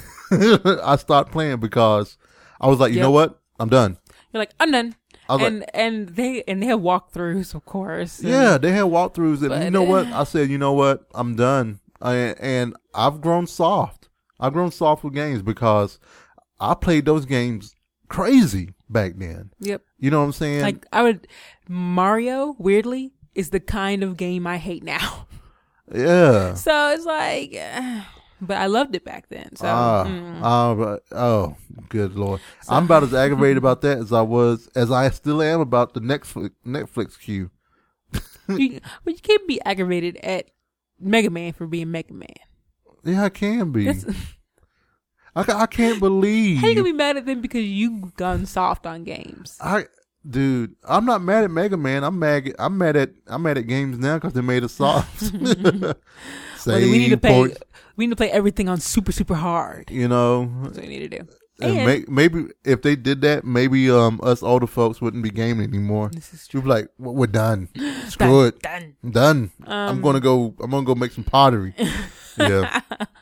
I stopped playing because I was like, you Yep. know what? I'm done. You're like, I'm done. I was And and they and they have walkthroughs, of course. and- Yeah, they had walkthroughs, and But, you know what? uh, I said, you know what? I'm done. I, and I've grown soft. I've grown soft with games because I played those games crazy back then. Yep. You know what I'm saying? Like I would. Mario, weirdly, is the kind of game I hate now. yeah. So it's like, uh, but I loved it back then. So Ah, mm. ah, but- oh, good Lord. I'm about as aggravated about that as I was, as I still am about the Netflix, Netflix queue. you, but you can't be aggravated at Mega Man for being Mega Man. Yeah, I can be. That's, I, ca- I can't believe. how you gonna be mad at them because you've gone soft on games? I, dude, I'm not mad at Mega Man. I'm mad. I'm mad at. I'm mad at games now because they made it soft. Save Well, we need to play. points, We need to play everything on super super hard. you know. That's what we need to do. And And may, maybe if they did that, maybe um us older folks wouldn't be gaming anymore. this is We'd be like, "Well, we're done. Screw it. done. I'm done. Um, I'm gonna go. I'm gonna go make some pottery." Yeah.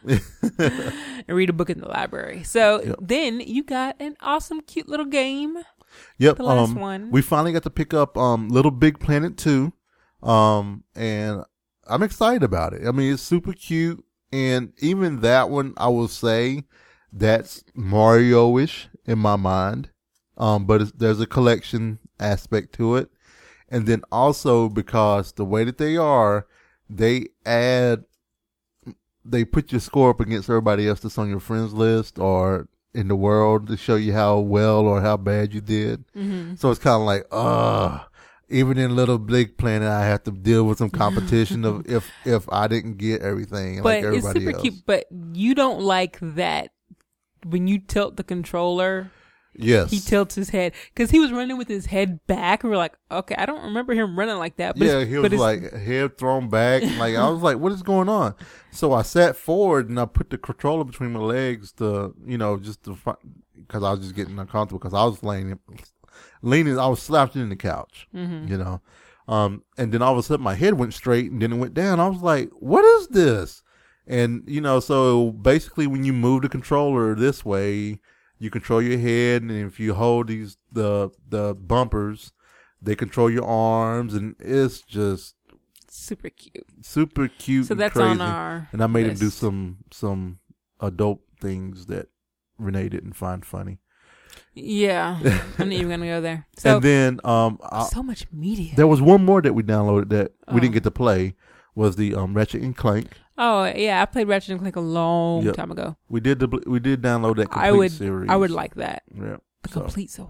and read a book in the library. So Yep. then you got an awesome, cute little game. Yep. The last um, one. We finally got to pick up um Little Big Planet two, um, and I'm excited about it. I mean, it's super cute, and even that one, I will say, that's Mario-ish in my mind. Um, but it's, there's a collection aspect to it, and then also because the way that they are, they add, they put your score up against everybody else that's on your friends list or in the world to show you how well or how bad you did. Mm-hmm. So it's kind of like, uh, even in Little Big Planet, I have to deal with some competition of if if I didn't get everything like But it's everybody super else. cute. But you don't like that when you tilt the controller. Yes. He tilts his head because he was running with his head back. And we're like, okay, I don't remember him running like that. But yeah, it's- he was but it's- like head thrown back. Like I was like, what is going on? So I sat forward and I put the controller between my legs to, you know, just to because I was just getting uncomfortable because I was laying, leaning, I was slouching in the couch, Mhm. you know. Um, and then all of a sudden my head went straight and then it went down. I was like, what is this? And, you know, so basically when you move the controller this way, you control your head, and if you hold these, the, the bumpers, they control your arms, and it's just super cute. super cute So and that's crazy. on our. And I made him do list. some, some adult things that Renee didn't find funny. Yeah, I'm not even gonna go there. So and then, um, I, so much media. there was one more that we downloaded that we Oh. didn't get to play, was the, um, Ratchet and Clank. Oh yeah, I played Ratchet and Clank a long Yep. time ago. We did the we did download that complete I would series. I would like that. Yeah. The So, complete. So wow.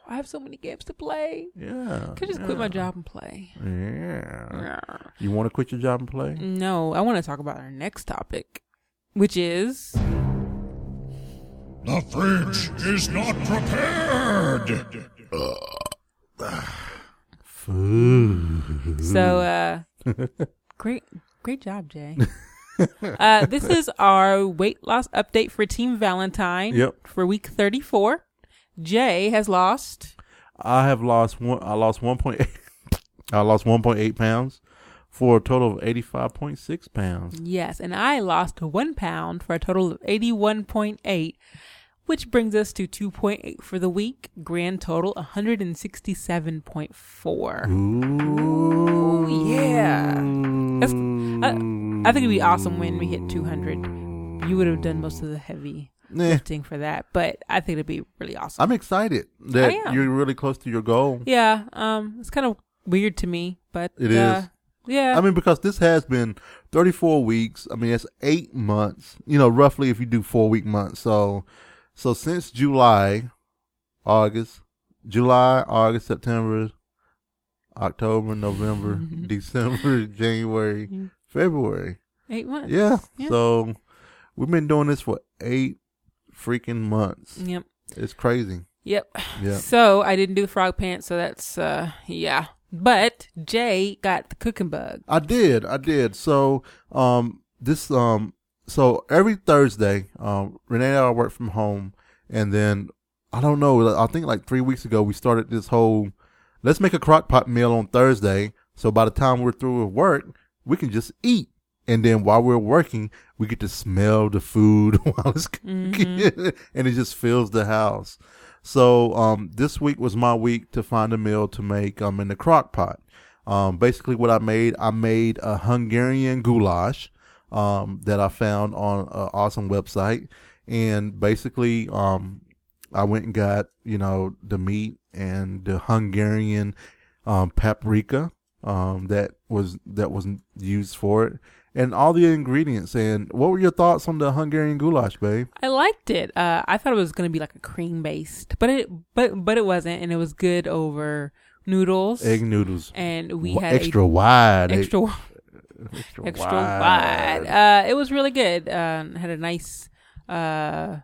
I have so many games to play. Yeah. Could just yeah. quit my job and play. Yeah. Yeah. You want to quit your job and play? No, I want to talk about our next topic, which is The fridge is not prepared. Food. so. uh Great, great job, Jay. uh This is our weight loss update for Team Valentine. Yep. For week thirty-four. Jay has lost. I have lost one. I lost one point eight. I lost one point eight pounds for a total of eighty-five point six pounds. Yes, and I lost one pound for a total of eighty-one point eight, which brings us to two point eight for the week. Grand total one hundred sixty-seven point four. Ooh, yeah. That's, I, I think it'd be awesome when we hit two hundred. You would have done most of the heavy Nah. lifting for that, but I think it'd be really awesome. I'm excited that I am. you're really close to your goal. Yeah, um, it's kind of weird to me, but It uh, is. Yeah, I mean, because this has been thirty-four weeks. I mean, it's eight months, you know, roughly if you do four week months. So, so since July, August, July, August, September, October, November, December, January, Mhm. February. eight months. Yeah. Yeah. So we've been doing this for eight freaking months. Yep. It's crazy. Yep. Yeah. So I didn't do the frog pants, so that's uh yeah. But Jay got the cooking bug. I did. I did. So, um, this, um, so every Thursday, um, Renee and I work from home, and then I don't know. I think like three weeks ago we started this whole let's make a crock pot meal on Thursday. So by the time we're through with work, we can just eat, and then while we're working, we get to smell the food while it's cooking, Mm-hmm. and it just fills the house. So um, this week was my week to find a meal to make um, in the crock pot. Um, basically what I made, I made a Hungarian goulash um, that I found on an awesome website. And basically um, I went and got, you know, the meat and the Hungarian um, paprika um, that was that was used for it. And all the ingredients. And what were your thoughts on the Hungarian goulash, babe? I liked it. Uh, I thought it was gonna be like a cream based, but it but but it wasn't, and it was good over noodles. Egg noodles. And we Wa- had extra a, wide. extra extra, extra wide. Uh, it was really good. Uh, had a nice. Uh,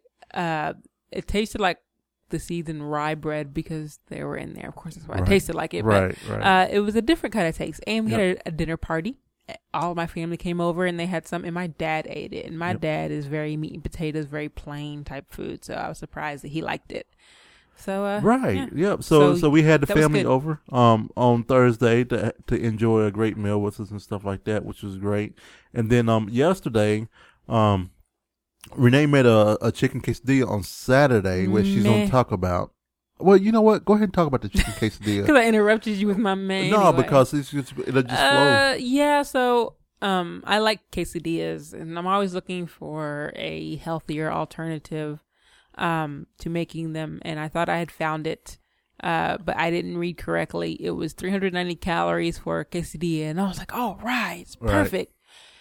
uh, it tasted like the seasoned rye bread because they were in there. Of course, that's why Right. it tasted like it. Right, but, right. Uh, it was a different kind of taste, and we Yep. had a, a dinner party. All of my family came over and they had some, and my dad ate it. And my Yep. dad is very meat and potatoes, very plain type food. So I was surprised that he liked it. So uh, Right. yeah. Yep. So, So so we had the that was family good. over um on Thursday to to enjoy a great meal with us and stuff like that, which was great. And then um yesterday, um Renee made a, a chicken quesadilla on Saturday, which she's Meh. gonna talk about. Well, you know what? Go ahead and talk about the chicken quesadilla. Because I interrupted you with my man. no, anyway. because it's just it'll just Uh, yeah, so um, I like quesadillas, and I'm always looking for a healthier alternative um, to making them. And I thought I had found it, uh, but I didn't read correctly. It was three hundred ninety calories for a quesadilla, and I was like, "Oh, right, it's Right. perfect."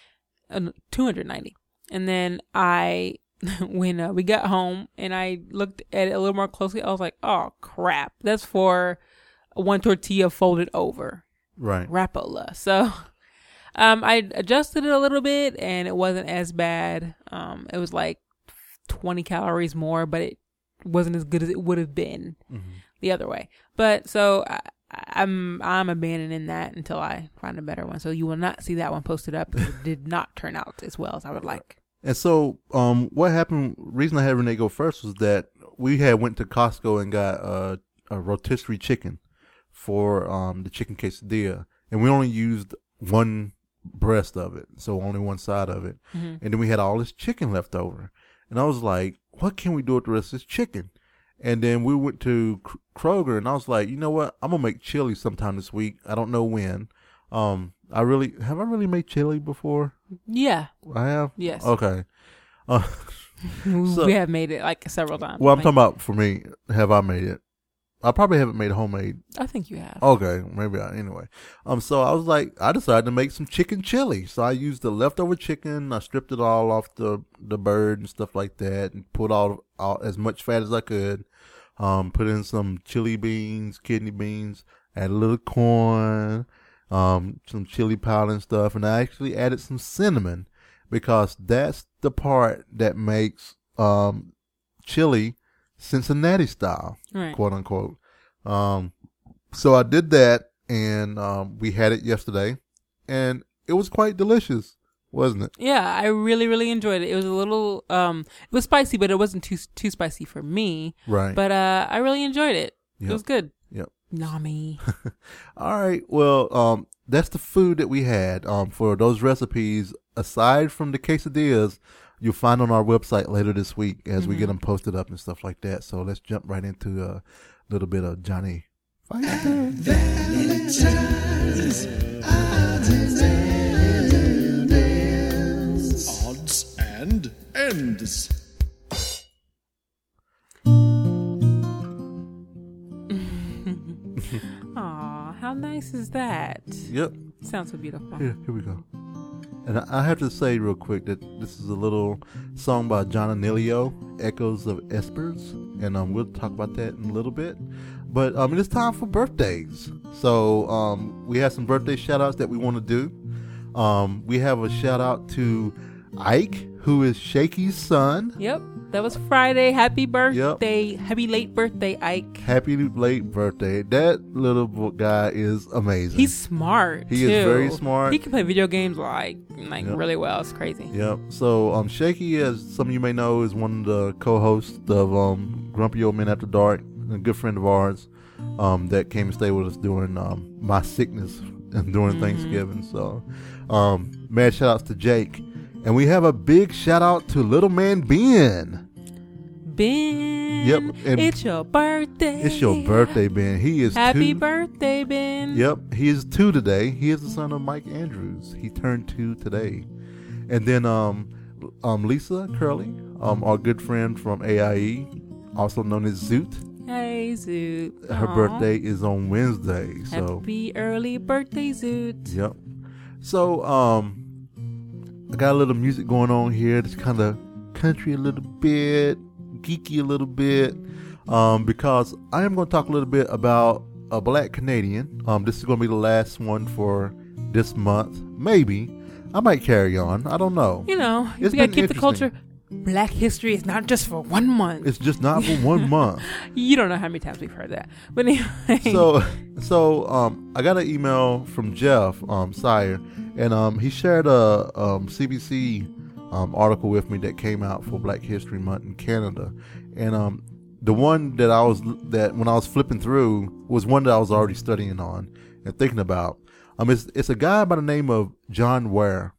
Uh, two hundred ninety, and then I. When uh, we got home and I looked at it a little more closely, I was like, "Oh crap! That's for one tortilla folded over." Right. Rapola. So um, I adjusted it a little bit, and it wasn't as bad. Um, it was like twenty calories more, but it wasn't as good as it would have been Mm-hmm. the other way. But so I, I'm I'm abandoning that until I find a better one. So you will not see that one posted up because it did not turn out as well as I would like. And so, um, what happened? Reason I had Renee go first was that we had went to Costco and got a, a rotisserie chicken for um the chicken quesadilla, and we only used one breast of it, so only one side of it, Mm-hmm. and then we had all this chicken left over, and I was like, "What can we do with the rest of this chicken?" And then we went to K- Kroger, and I was like, "You know what? I'm gonna make chili sometime this week. I don't know when." Um, I really have I really made chili before. Yeah. I have. Yes. Okay. Uh, So- we have made it like several times. well, I'm Like, talking about for me. Have I made it? I probably haven't made homemade. I think you have. Okay, maybe I, anyway. Um, so I was like, I decided to make some chicken chili. So I used the leftover chicken. I stripped it all off the the bird and stuff like that, and put all, all as much fat as I could. Um, put in some chili beans, kidney beans, add a little corn, um, some chili powder and stuff, and I actually added some cinnamon because that's the part that makes um, chili Cincinnati style, Right. quote unquote. Um, so I did that, and um, we had it yesterday, and it was quite delicious, wasn't it? Yeah, I really, really enjoyed it. It was a little, um, it was spicy, but it wasn't too too spicy for me. Right. But uh, I really enjoyed it. Yep. It was good. Yep. Nami. All right. Well, um, that's the food that we had. Um, for those recipes, aside from the quesadillas, you'll find on our website later this week as mm-hmm. we get them posted up and stuff like that. So let's jump right into a little bit of Johnny Fighter. Valentine's odds and ends. Aw, how nice is that? Yep. Sounds so beautiful. Here, here we go. And I, I have to say real quick that this is a little song by John Anilio, Echoes of Espers, and um, we'll talk about that in a little bit. But um, it is time for birthdays. So um, we have some birthday shout-outs that we want to do. Um, we have a shout-out to Ike, who is Shaky's son. Yep. That was Friday. Happy birthday. Yep. Happy late birthday, Ike. Happy late birthday. That little guy is amazing. He's smart, He too. is very smart. He can play video games like like Yep. really well. It's crazy. Yep. So um, Shaky, as some of you may know, is one of the co-hosts of um, Grumpy Old Men After Dark, a good friend of ours um, that came and stayed with us during um, my sickness and during mm-hmm. Thanksgiving. So um, mad shout-outs to Jake. And we have a big shout-out to little man Ben. Ben. Yep. And it's your birthday. It's your birthday, Ben. He is Happy two. birthday, Ben. Yep. He is two today. He is the son of Mike Andrews. He turned two today. And then um, um, Lisa Curley, um, our good friend from A I E, also known as Zoot. Hey, Zoot. Her Aww. birthday is on Wednesday. So happy early birthday, Zoot. Yep. So um, I got a little music going on here. That's kind of country a little bit, geeky a little bit, um, because I am going to talk a little bit about a black Canadian. Um, this is going to be the last one for this month. Maybe. I might carry on. I don't know. You know, It's we got to been keep the culture. Black history is not just for one month. It's just not for one month. You don't know how many times we've heard that. But anyway. So, so um, I got an email from Jeff um, Sire, and um, he shared a um, C B C um, article with me that came out for Black History Month in Canada, and um, the one that I was that when I was flipping through was one that I was already studying on and thinking about. Um, it's it's a guy by the name of John Ware.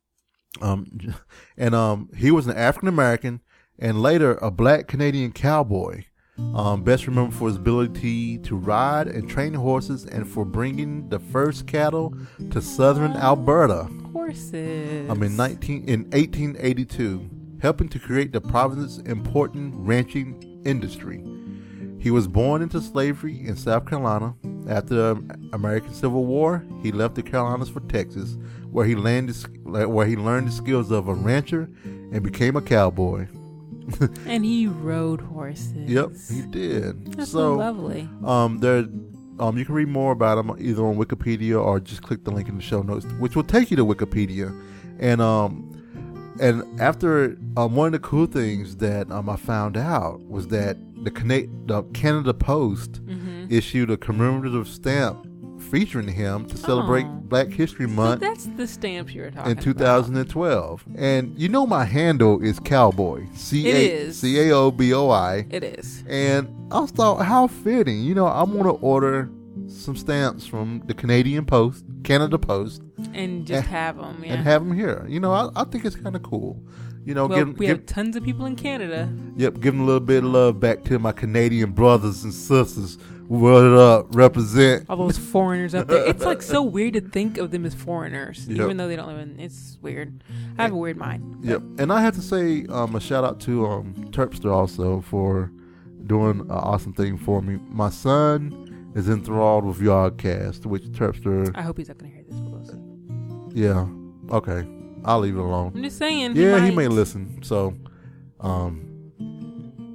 Um, and um, he was an African American and later a black Canadian cowboy. Um, best remembered for his ability to ride and train horses and for bringing the first cattle to southern Alberta. Horses. Um, in nineteen in eighteen eighty-two, helping to create the province's important ranching industry. He was born into slavery in South Carolina. After the American Civil War, he left the Carolinas for Texas, where he landed, where he learned the skills of a rancher and became a cowboy. And he rode horses. Yep, he did. That's so, so lovely. Um, there, um, you can read more about him either on Wikipedia or just click the link in the show notes, which will take you to Wikipedia. And um, and after um, one of the cool things that um I found out was that the, Cana- the Canada Post mm-hmm. issued a commemorative stamp featuring him to celebrate oh. Black History Month. So that's the stamps you were talking in two thousand twelve. About. And you know my handle is Cowboy. C A it is. C A O B O I. It is. And I thought, how fitting. You know, I'm going to order some stamps from the Canadian Post, Canada Post. And just and, have them, yeah. And have them here. You know, I, I think it's kind of cool. You know, well, give, we give, have tons of people in Canada. Yep, giving a little bit of love back to my Canadian brothers and sisters. What up? Represent. All those foreigners up there. It's like so weird to think of them as foreigners, yep. even though they don't live in. It's weird. I have a weird mind. Yep, and I have to say um, a shout out to um, Terpster also for doing an awesome thing for me. My son is enthralled with Yardcast, which Terpster. I hope he's not going to hear this. We'll see. Yeah. Okay. I'll leave it alone. I'm just saying. Yeah, he, he may listen. So, um,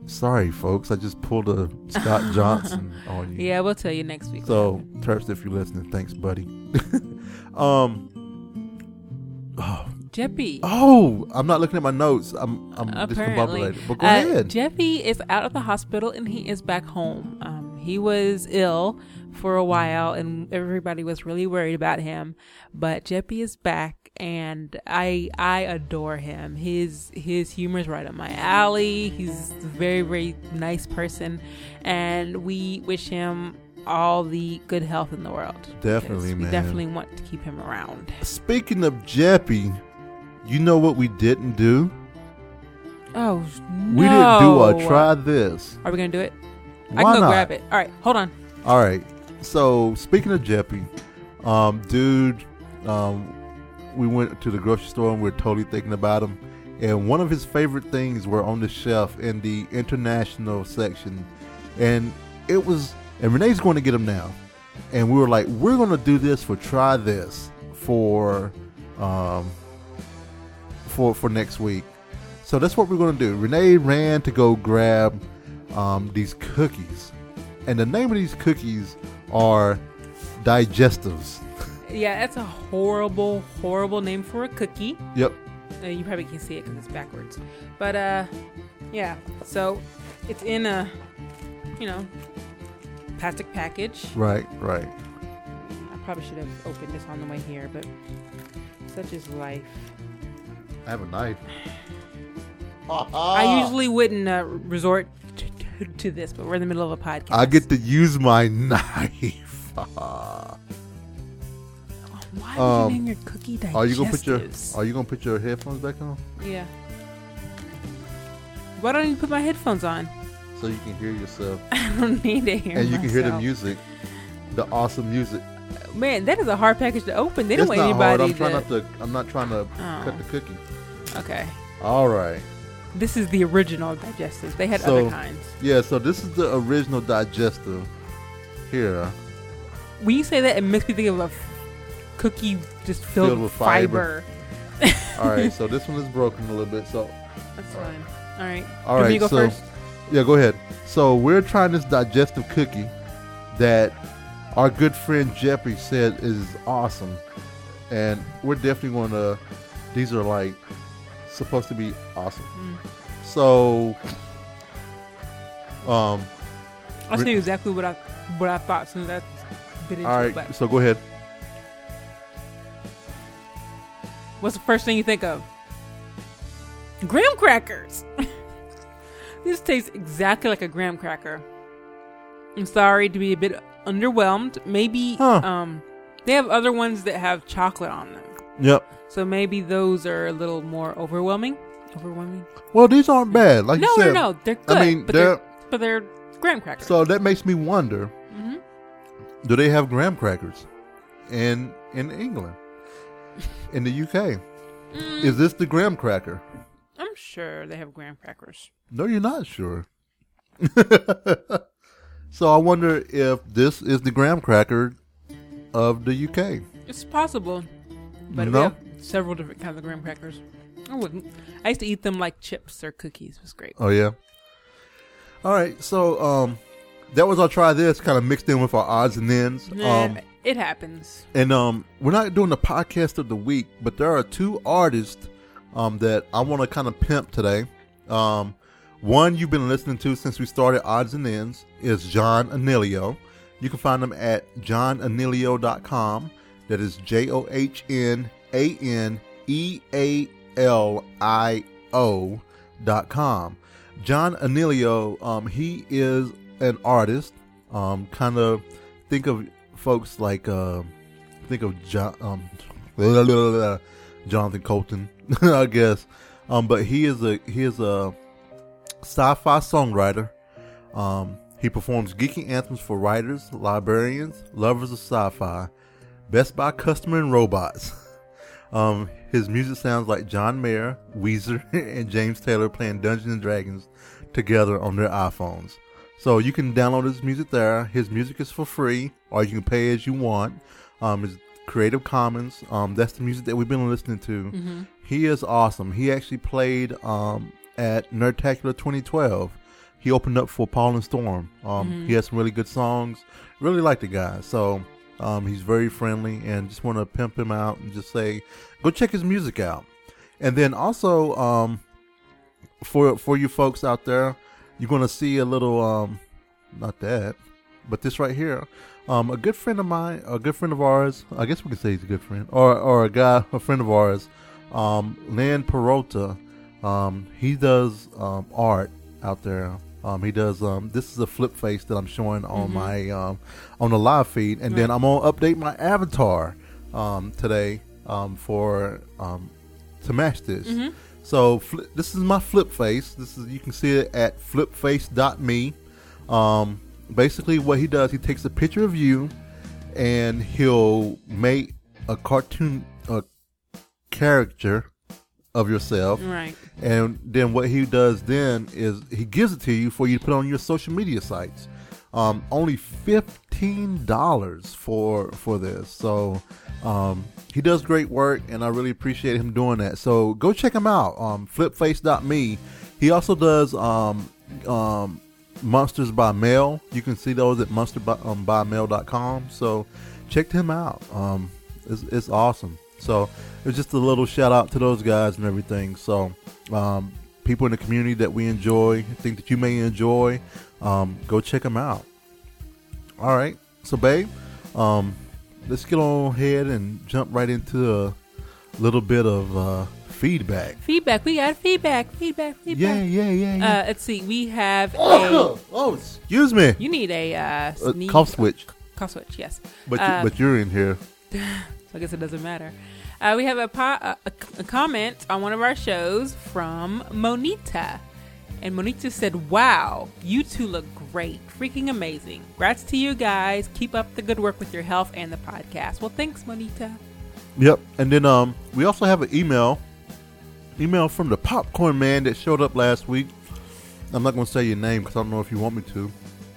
sorry, folks. I just pulled a Scott Johnson on you. Yeah, we'll tell you next week. So, Terps, if you're listening, thanks, buddy. um. Oh. Jeppy. Oh, I'm not looking at my notes. I'm I'm Apparently. discombobulated. But go uh, ahead. Jeppy is out of the hospital and he is back home. Um, he was ill for a while and everybody was really worried about him. But Jeppy is back and I I adore him. His his humor is right up my alley. He's a very, very nice person. And we wish him all the good health in the world. Definitely, we man. definitely want to keep him around. Speaking of Jeppy, you know what we didn't do? Oh, no. We didn't do a try this. Are we going to do it? Why I can go not? grab it. All right, hold on. All right. So, speaking of Jeppy, um, dude, um, we went to the grocery store and we we're totally thinking about him. And one of his favorite things were on the shelf in the international section. And it was, and Renee's going to get them now. And we were like, we're going to do this for try this for, um, for, for next week. So that's what we're going to do. Renee ran to go grab um, these cookies. And the name of these cookies are digestives. Yeah, that's a horrible, horrible name for a cookie. Yep. Uh, you probably can see it because it's backwards. But, uh, yeah. So, it's in a, you know, plastic package. Right, right. I probably should have opened this on the way here, but such is life. I have a knife. I usually wouldn't uh, resort to, to, to this, but we're in the middle of a podcast. I get to use my knife. Why would Um, you name your cookie digestives? Are you gonna put your Are you gonna put your headphones back on Yeah. Why don't you put my headphones on? so you can hear yourself I don't need to hear and you can hear the myself. music, the awesome music? Man, that is a hard package to open. They don't It's want not hard. anybody I'm trying to... not to. I'm not trying to Oh. cut the cookie. Okay. All right. This is the original digestives. They had So- other kinds. Yeah. So this is the original digestive. Here. When you say that, it makes me think of a f- cookie just filled, Filled with with fiber. fiber. All right. So this one is broken a little bit. So That's fine. All right. all Do right. me to go so first? yeah, go ahead. So we're trying this digestive cookie that our good friend Jeppy said is awesome, and we're definitely going to. These are like supposed to be awesome. Mm. So, um, I'll tell you exactly what I what I thought as soon as I bit into all it. right. But So go ahead. what's the first thing you think of? Graham crackers. This tastes exactly like a graham cracker. I'm sorry to be a bit underwhelmed. Maybe Huh. um, they have other ones that have chocolate on them. Yep. So maybe those are a little more overwhelming. Overwhelming? Well, these aren't bad. Like no, you said. no, no. They're good. I mean, but they're, they're, but they're graham crackers. so that makes me wonder: hmm do they have graham crackers in in England, in the U K? Mm, Is this the graham cracker? I'm sure they have graham crackers. No, you're not sure. So I wonder if this is the graham cracker of the U K. It's possible, but we No? have several different kinds of graham crackers. I wouldn't. I used to eat them like chips or cookies. It was great. Oh yeah. All right, so um, that was our try this kind of mixed in with our odds and ends. Nah, Um, it happens. and um, we're not doing the podcast of the week, but there are two artists um that I want to kind of pimp today. Um, one you've been listening to since we started Odds and Ends is John Anelio. You can find him at john anelio dot com. That is J O H N A N E A L I O dot com. John Anelio, um, he is an artist. Um, kind of think of folks like uh, think of John, um, Jonathan Colton, I guess. Um, but he is a he is a sci-fi songwriter. Um, he performs geeky anthems for writers, librarians, lovers of sci-fi, Best Buy customer and robots. Um, his music sounds like John Mayer, Weezer, and James Taylor playing Dungeons and Dragons together on their iPhones. So you can download his music there. His music is for free, or you can pay as you want. Um, it's Creative Commons. Um, that's the music that we've been listening to. Mm-hmm. He is awesome. He actually played um, at Nerdtacular twenty twelve. he opened up for Paul and Storm. Um, Mm-hmm. He has some really good songs. Really like the guy. So um, he's very friendly, and just want to pimp him out and just say, go check his music out. And then also, um, for for you folks out there, you're going to see a little, um, not that, but this right here. Um, a good friend of mine, a good friend of ours, I guess we could say he's a good friend, or or a guy, a friend of ours, um, Lynn Peralta. Um, he does um, art out there. Um, he does. Um, this is a flip face that I'm showing on Mm-hmm. my um, on the live feed, and then Right. I'm gonna update my avatar um, today um, for um, to match this. Mm-hmm. So fli this is my flip face. This is you can see it at flip face dot me. Um, basically, what he does, he takes a picture of you, and he'll make a cartoon a character of yourself. Right. And then what he does then is he gives it to you for you to put on your social media sites. Um, only fifteen dollars for for this. So um, he does great work, and I really appreciate him doing that. So go check him out. Um, flip face dot me. He also does um, um, monsters by mail. You can see those at monster by, um, by mail dot com. So check him out. Um, it's, it's awesome. So it's just a little shout out to those guys and everything. So um, people in the community that we enjoy, think that you may enjoy, um, go check them out. All right. So, babe, um, let's get on ahead and jump right into a little bit of uh, feedback. Feedback. We got feedback. Feedback. Feedback. Yeah, yeah, yeah, yeah. Uh, let's see. We have a. oh, oh, excuse me. You need a uh, Uh, sneeze. cough switch. Cough switch. Yes. But, Uh, you, but you're in here. So I guess it doesn't matter. Uh, we have a, po- a, a, a comment on one of our shows from Monita. And Monita said, wow, you two look great. Freaking amazing. Congrats to you guys. Keep up the good work with your health and the podcast. Well, thanks, Monita. Yep. And then um, we also have an email. Email from the Popcorn Man that showed up last week. I'm not going to say your name because I don't know if you want me to.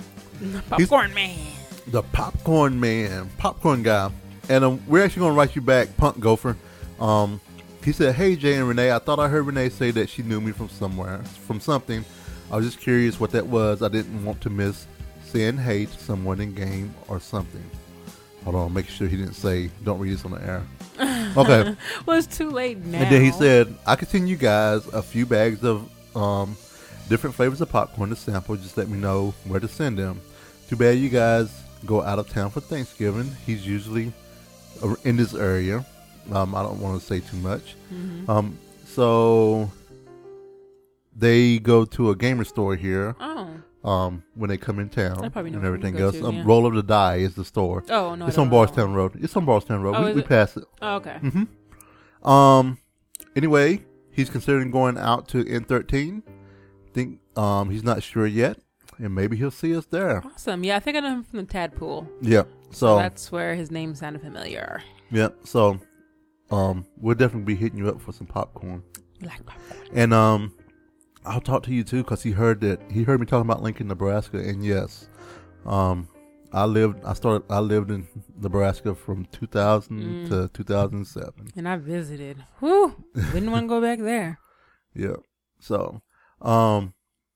Popcorn Man. The Popcorn Man. Popcorn guy. And um, we're actually going to write you back, Punk Gopher. Um, he said, hey, Jay and Renee, I thought I heard Renee say that she knew me from somewhere, from something. I was just curious what that was. I didn't want to miss saying hey to someone in game or something. Hold on, make sure he didn't say, don't read this on the air. Okay. Well, it's too late now. And then he said, I could send you guys a few bags of um, different flavors of popcorn to sample. Just let me know where to send them. Too bad you guys go out of town for Thanksgiving. He's usually in this area. Um, I don't want to say too much. Mm-hmm. Um, so they go to a gamer store here. Oh. Um, when they come in town I probably know and where everything to go else. to, Um, yeah. Roll of the Die is the store. Oh, no. I It's don't on know. Bardstown Road. It's on Bardstown Road. Oh, we is we it? passed it. Oh, okay. Mm-hmm. Um. Anyway, he's considering going out to N thirteen. Think um he's not sure yet, and maybe he'll see us there. Awesome. Yeah, I think I know him from the Tadpool. Yeah. So That's where his name sounded familiar. yeah. So um we'll definitely be hitting you up for some popcorn, You like popcorn? and um I'll talk to you too because he heard that he heard me talking about Lincoln, Nebraska, and yes, um I lived I started I lived in Nebraska from two thousand Mm. to two thousand seven. And I visited. Whew. Didn't want to go back there. Yeah. So, um,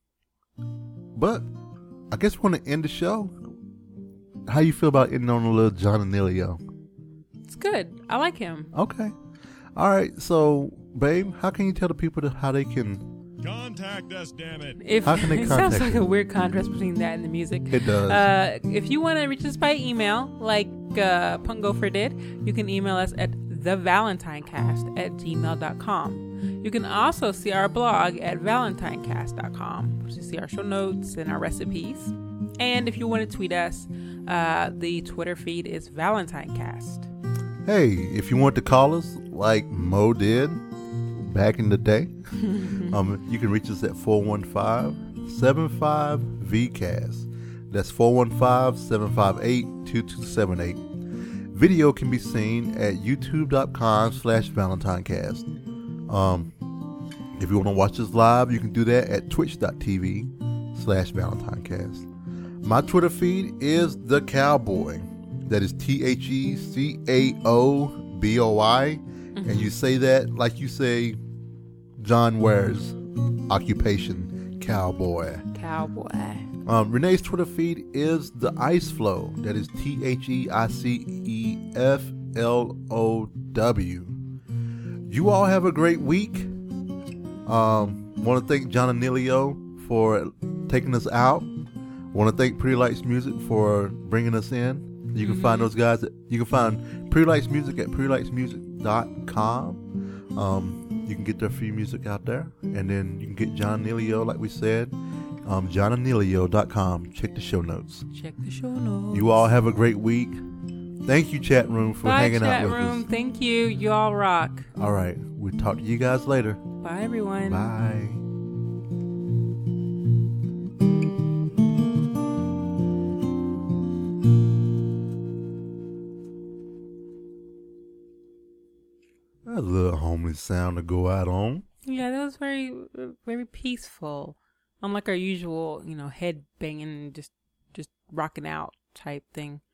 but I guess we're going to end the show. How you feel about ending on a little John Anelio? It's good. I like him. Okay. All right. So, babe, how can you tell the people to, how they can? Contact us, damn it. If How can they it sounds contact like you? a weird contrast between that and the music. It does. Uh, if you want to reach us by email, like uh, Punk Gopher did, you can email us at thevalentinecast at gmail dot com. You can also see our blog at valentinecast dot com, which you see our show notes and our recipes. And if you want to tweet us, uh, the Twitter feed is ValentineCast. Hey, if you want to call us like Mo did back in the day, um, you can reach us at four one five, seven five, V C A S. That's four one five, seven five eight, two two seven eight. Video can be seen at youtube.com slash ValentineCast. Um, if you want to watch us live, you can do that at twitch.tv slash ValentineCast. My Twitter feed is The Cowboy. That is T H E C A O B O I. And you say that like you say John Ware's occupation, Cowboy. Cowboy. Um, Renee's Twitter feed is the Ice Flow. That is T H E I C E F L O W. You all have a great week. Um, want to thank John Anilio for taking us out. Want to thank Pretty Lights Music for bringing us in. You can mm-hmm. find those guys. At, you can find Pretty Lights Music at pretty lights music dot com. Um, you can get their free music out there, and then you can get John Anilio, like we said, um, john anilio dot com. Check the show notes. Check the show notes. You all have a great week. Thank you, chat room, for Bye, hanging chat out with room. us. Thank you. You all rock. All right, we'll talk to you guys later. Bye, everyone. Bye. That's a little homely sound to go out on. Yeah, that was very, very peaceful. Unlike our usual, you know, head banging, just, just rocking out type thing.